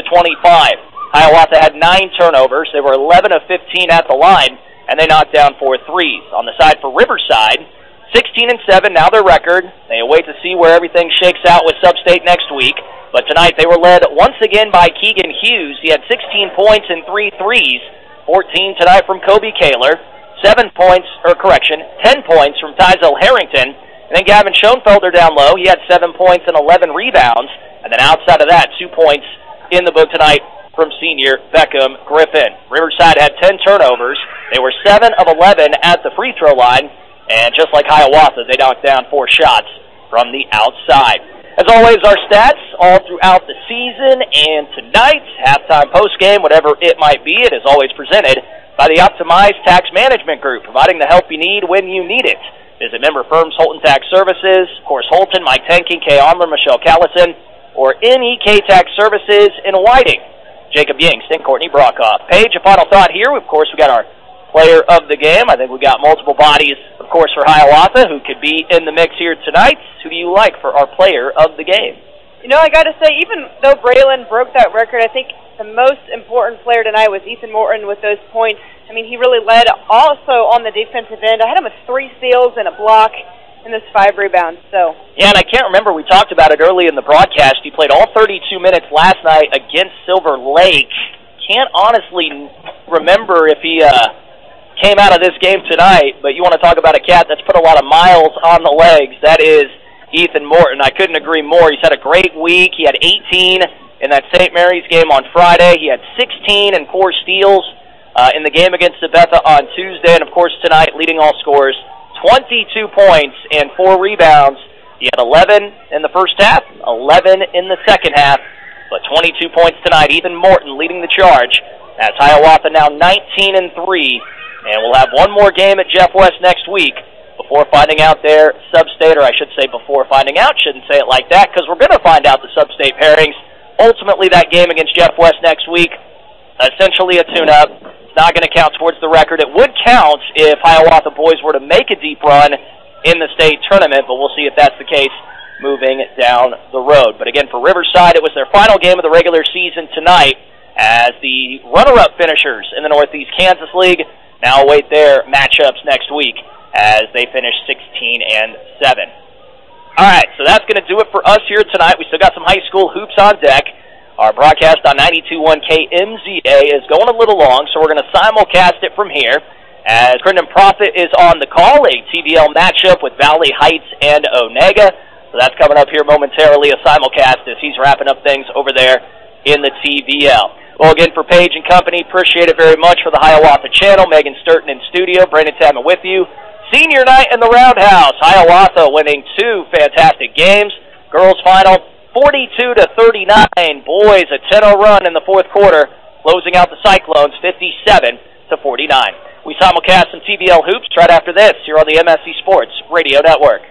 Speaker 8: Hiawatha had 9 turnovers. They were 11 of 15 at the line, and they knocked down 4 threes. On the side for Riverside, 16-7, now their record. They await to see where everything shakes out with Sub-State next week. But tonight they were led once again by Keegan Hughes. He had 16 points and 3 threes, 14 tonight from Kobe Kaler, 10 points from Tyzel Harrington. And then Gavin Schoenfelder down low. He had 7 points and 11 rebounds. And then outside of that, 2 points in the book tonight from senior Beckham Griffin. Riverside had 10 turnovers. They were 7 of 11 at the free throw line. And just like Hiawatha, they knocked down 4 shots from the outside. As always, our stats all throughout the season. And tonight, halftime, postgame, whatever it might be, it is always presented by the Optimized Tax Management Group, providing the help you need when you need it. Visit member firms Holton Tax Services, of course, Holton, Mike Tenke, Kay Omler, Michelle Callison, or NEK Tax Services in Whiting, Jacob Yingst, and Courtney Brockhoff. Paige, a final thought here. Of course, we got our player of the game. I think we got multiple bodies, of course, for Hiawatha who could be in the mix here tonight. Who do you like for our player of the game?
Speaker 13: You know, I got to say, even though Braylon broke that record, I think the most important player tonight was Ethan Morton with those points. I mean, he really led also on the defensive end. I had him with 3 steals and a block and those 5 rebounds. So
Speaker 8: yeah, and I can't remember, we talked about it early in the broadcast. He played all 32 minutes last night against Silver Lake. Can't honestly remember if he came out of this game tonight, but you want to talk about a cat that's put a lot of miles on the legs. That is Ethan Morton. I couldn't agree more. He's had a great week. He had 18 in that St. Mary's game on Friday. He had 16 and 4 steals in the game against Sabetha on Tuesday. And, of course, tonight, leading all scorers, 22 points and 4 rebounds. He had 11 in the first half, 11 in the second half, but 22 points tonight. Ethan Morton leading the charge. That's Hiawatha now 19-3, and we'll have one more game at Jeff West next week before finding out their sub-state, or I should say before finding out, shouldn't say it like that, because we're going to find out the sub-state pairings. Ultimately, that game against Jeff West next week, essentially a tune-up. It's not going to count towards the record. It would count if Hiawatha boys were to make a deep run in the state tournament, but we'll see if that's the case moving down the road. But again, for Riverside, it was their final game of the regular season tonight as the runner-up finishers in the Northeast Kansas League now await their matchups next week as they finish 16-7. All right, so that's going to do it for us here tonight. We still got some high school hoops on deck. Our broadcast on 92.1 KMZA is going a little long, so we're going to simulcast it from here as Crittenden Prophet is on the call, a TVL matchup with Valley Heights and Onega. So that's coming up here momentarily, a simulcast as he's wrapping up things over there in the TVL. Well, again, for Paige and company, appreciate it very much for the Hiawatha channel. Megan Sturton in studio, Brandon Tadman with you. Senior night in the Roundhouse. Hiawatha winning 2 fantastic games. Girls final 42-39. Boys a 10-0 run in the fourth quarter, closing out the Cyclones 57-49. We simulcast some TVL hoops right after this here on the MSC Sports Radio Network.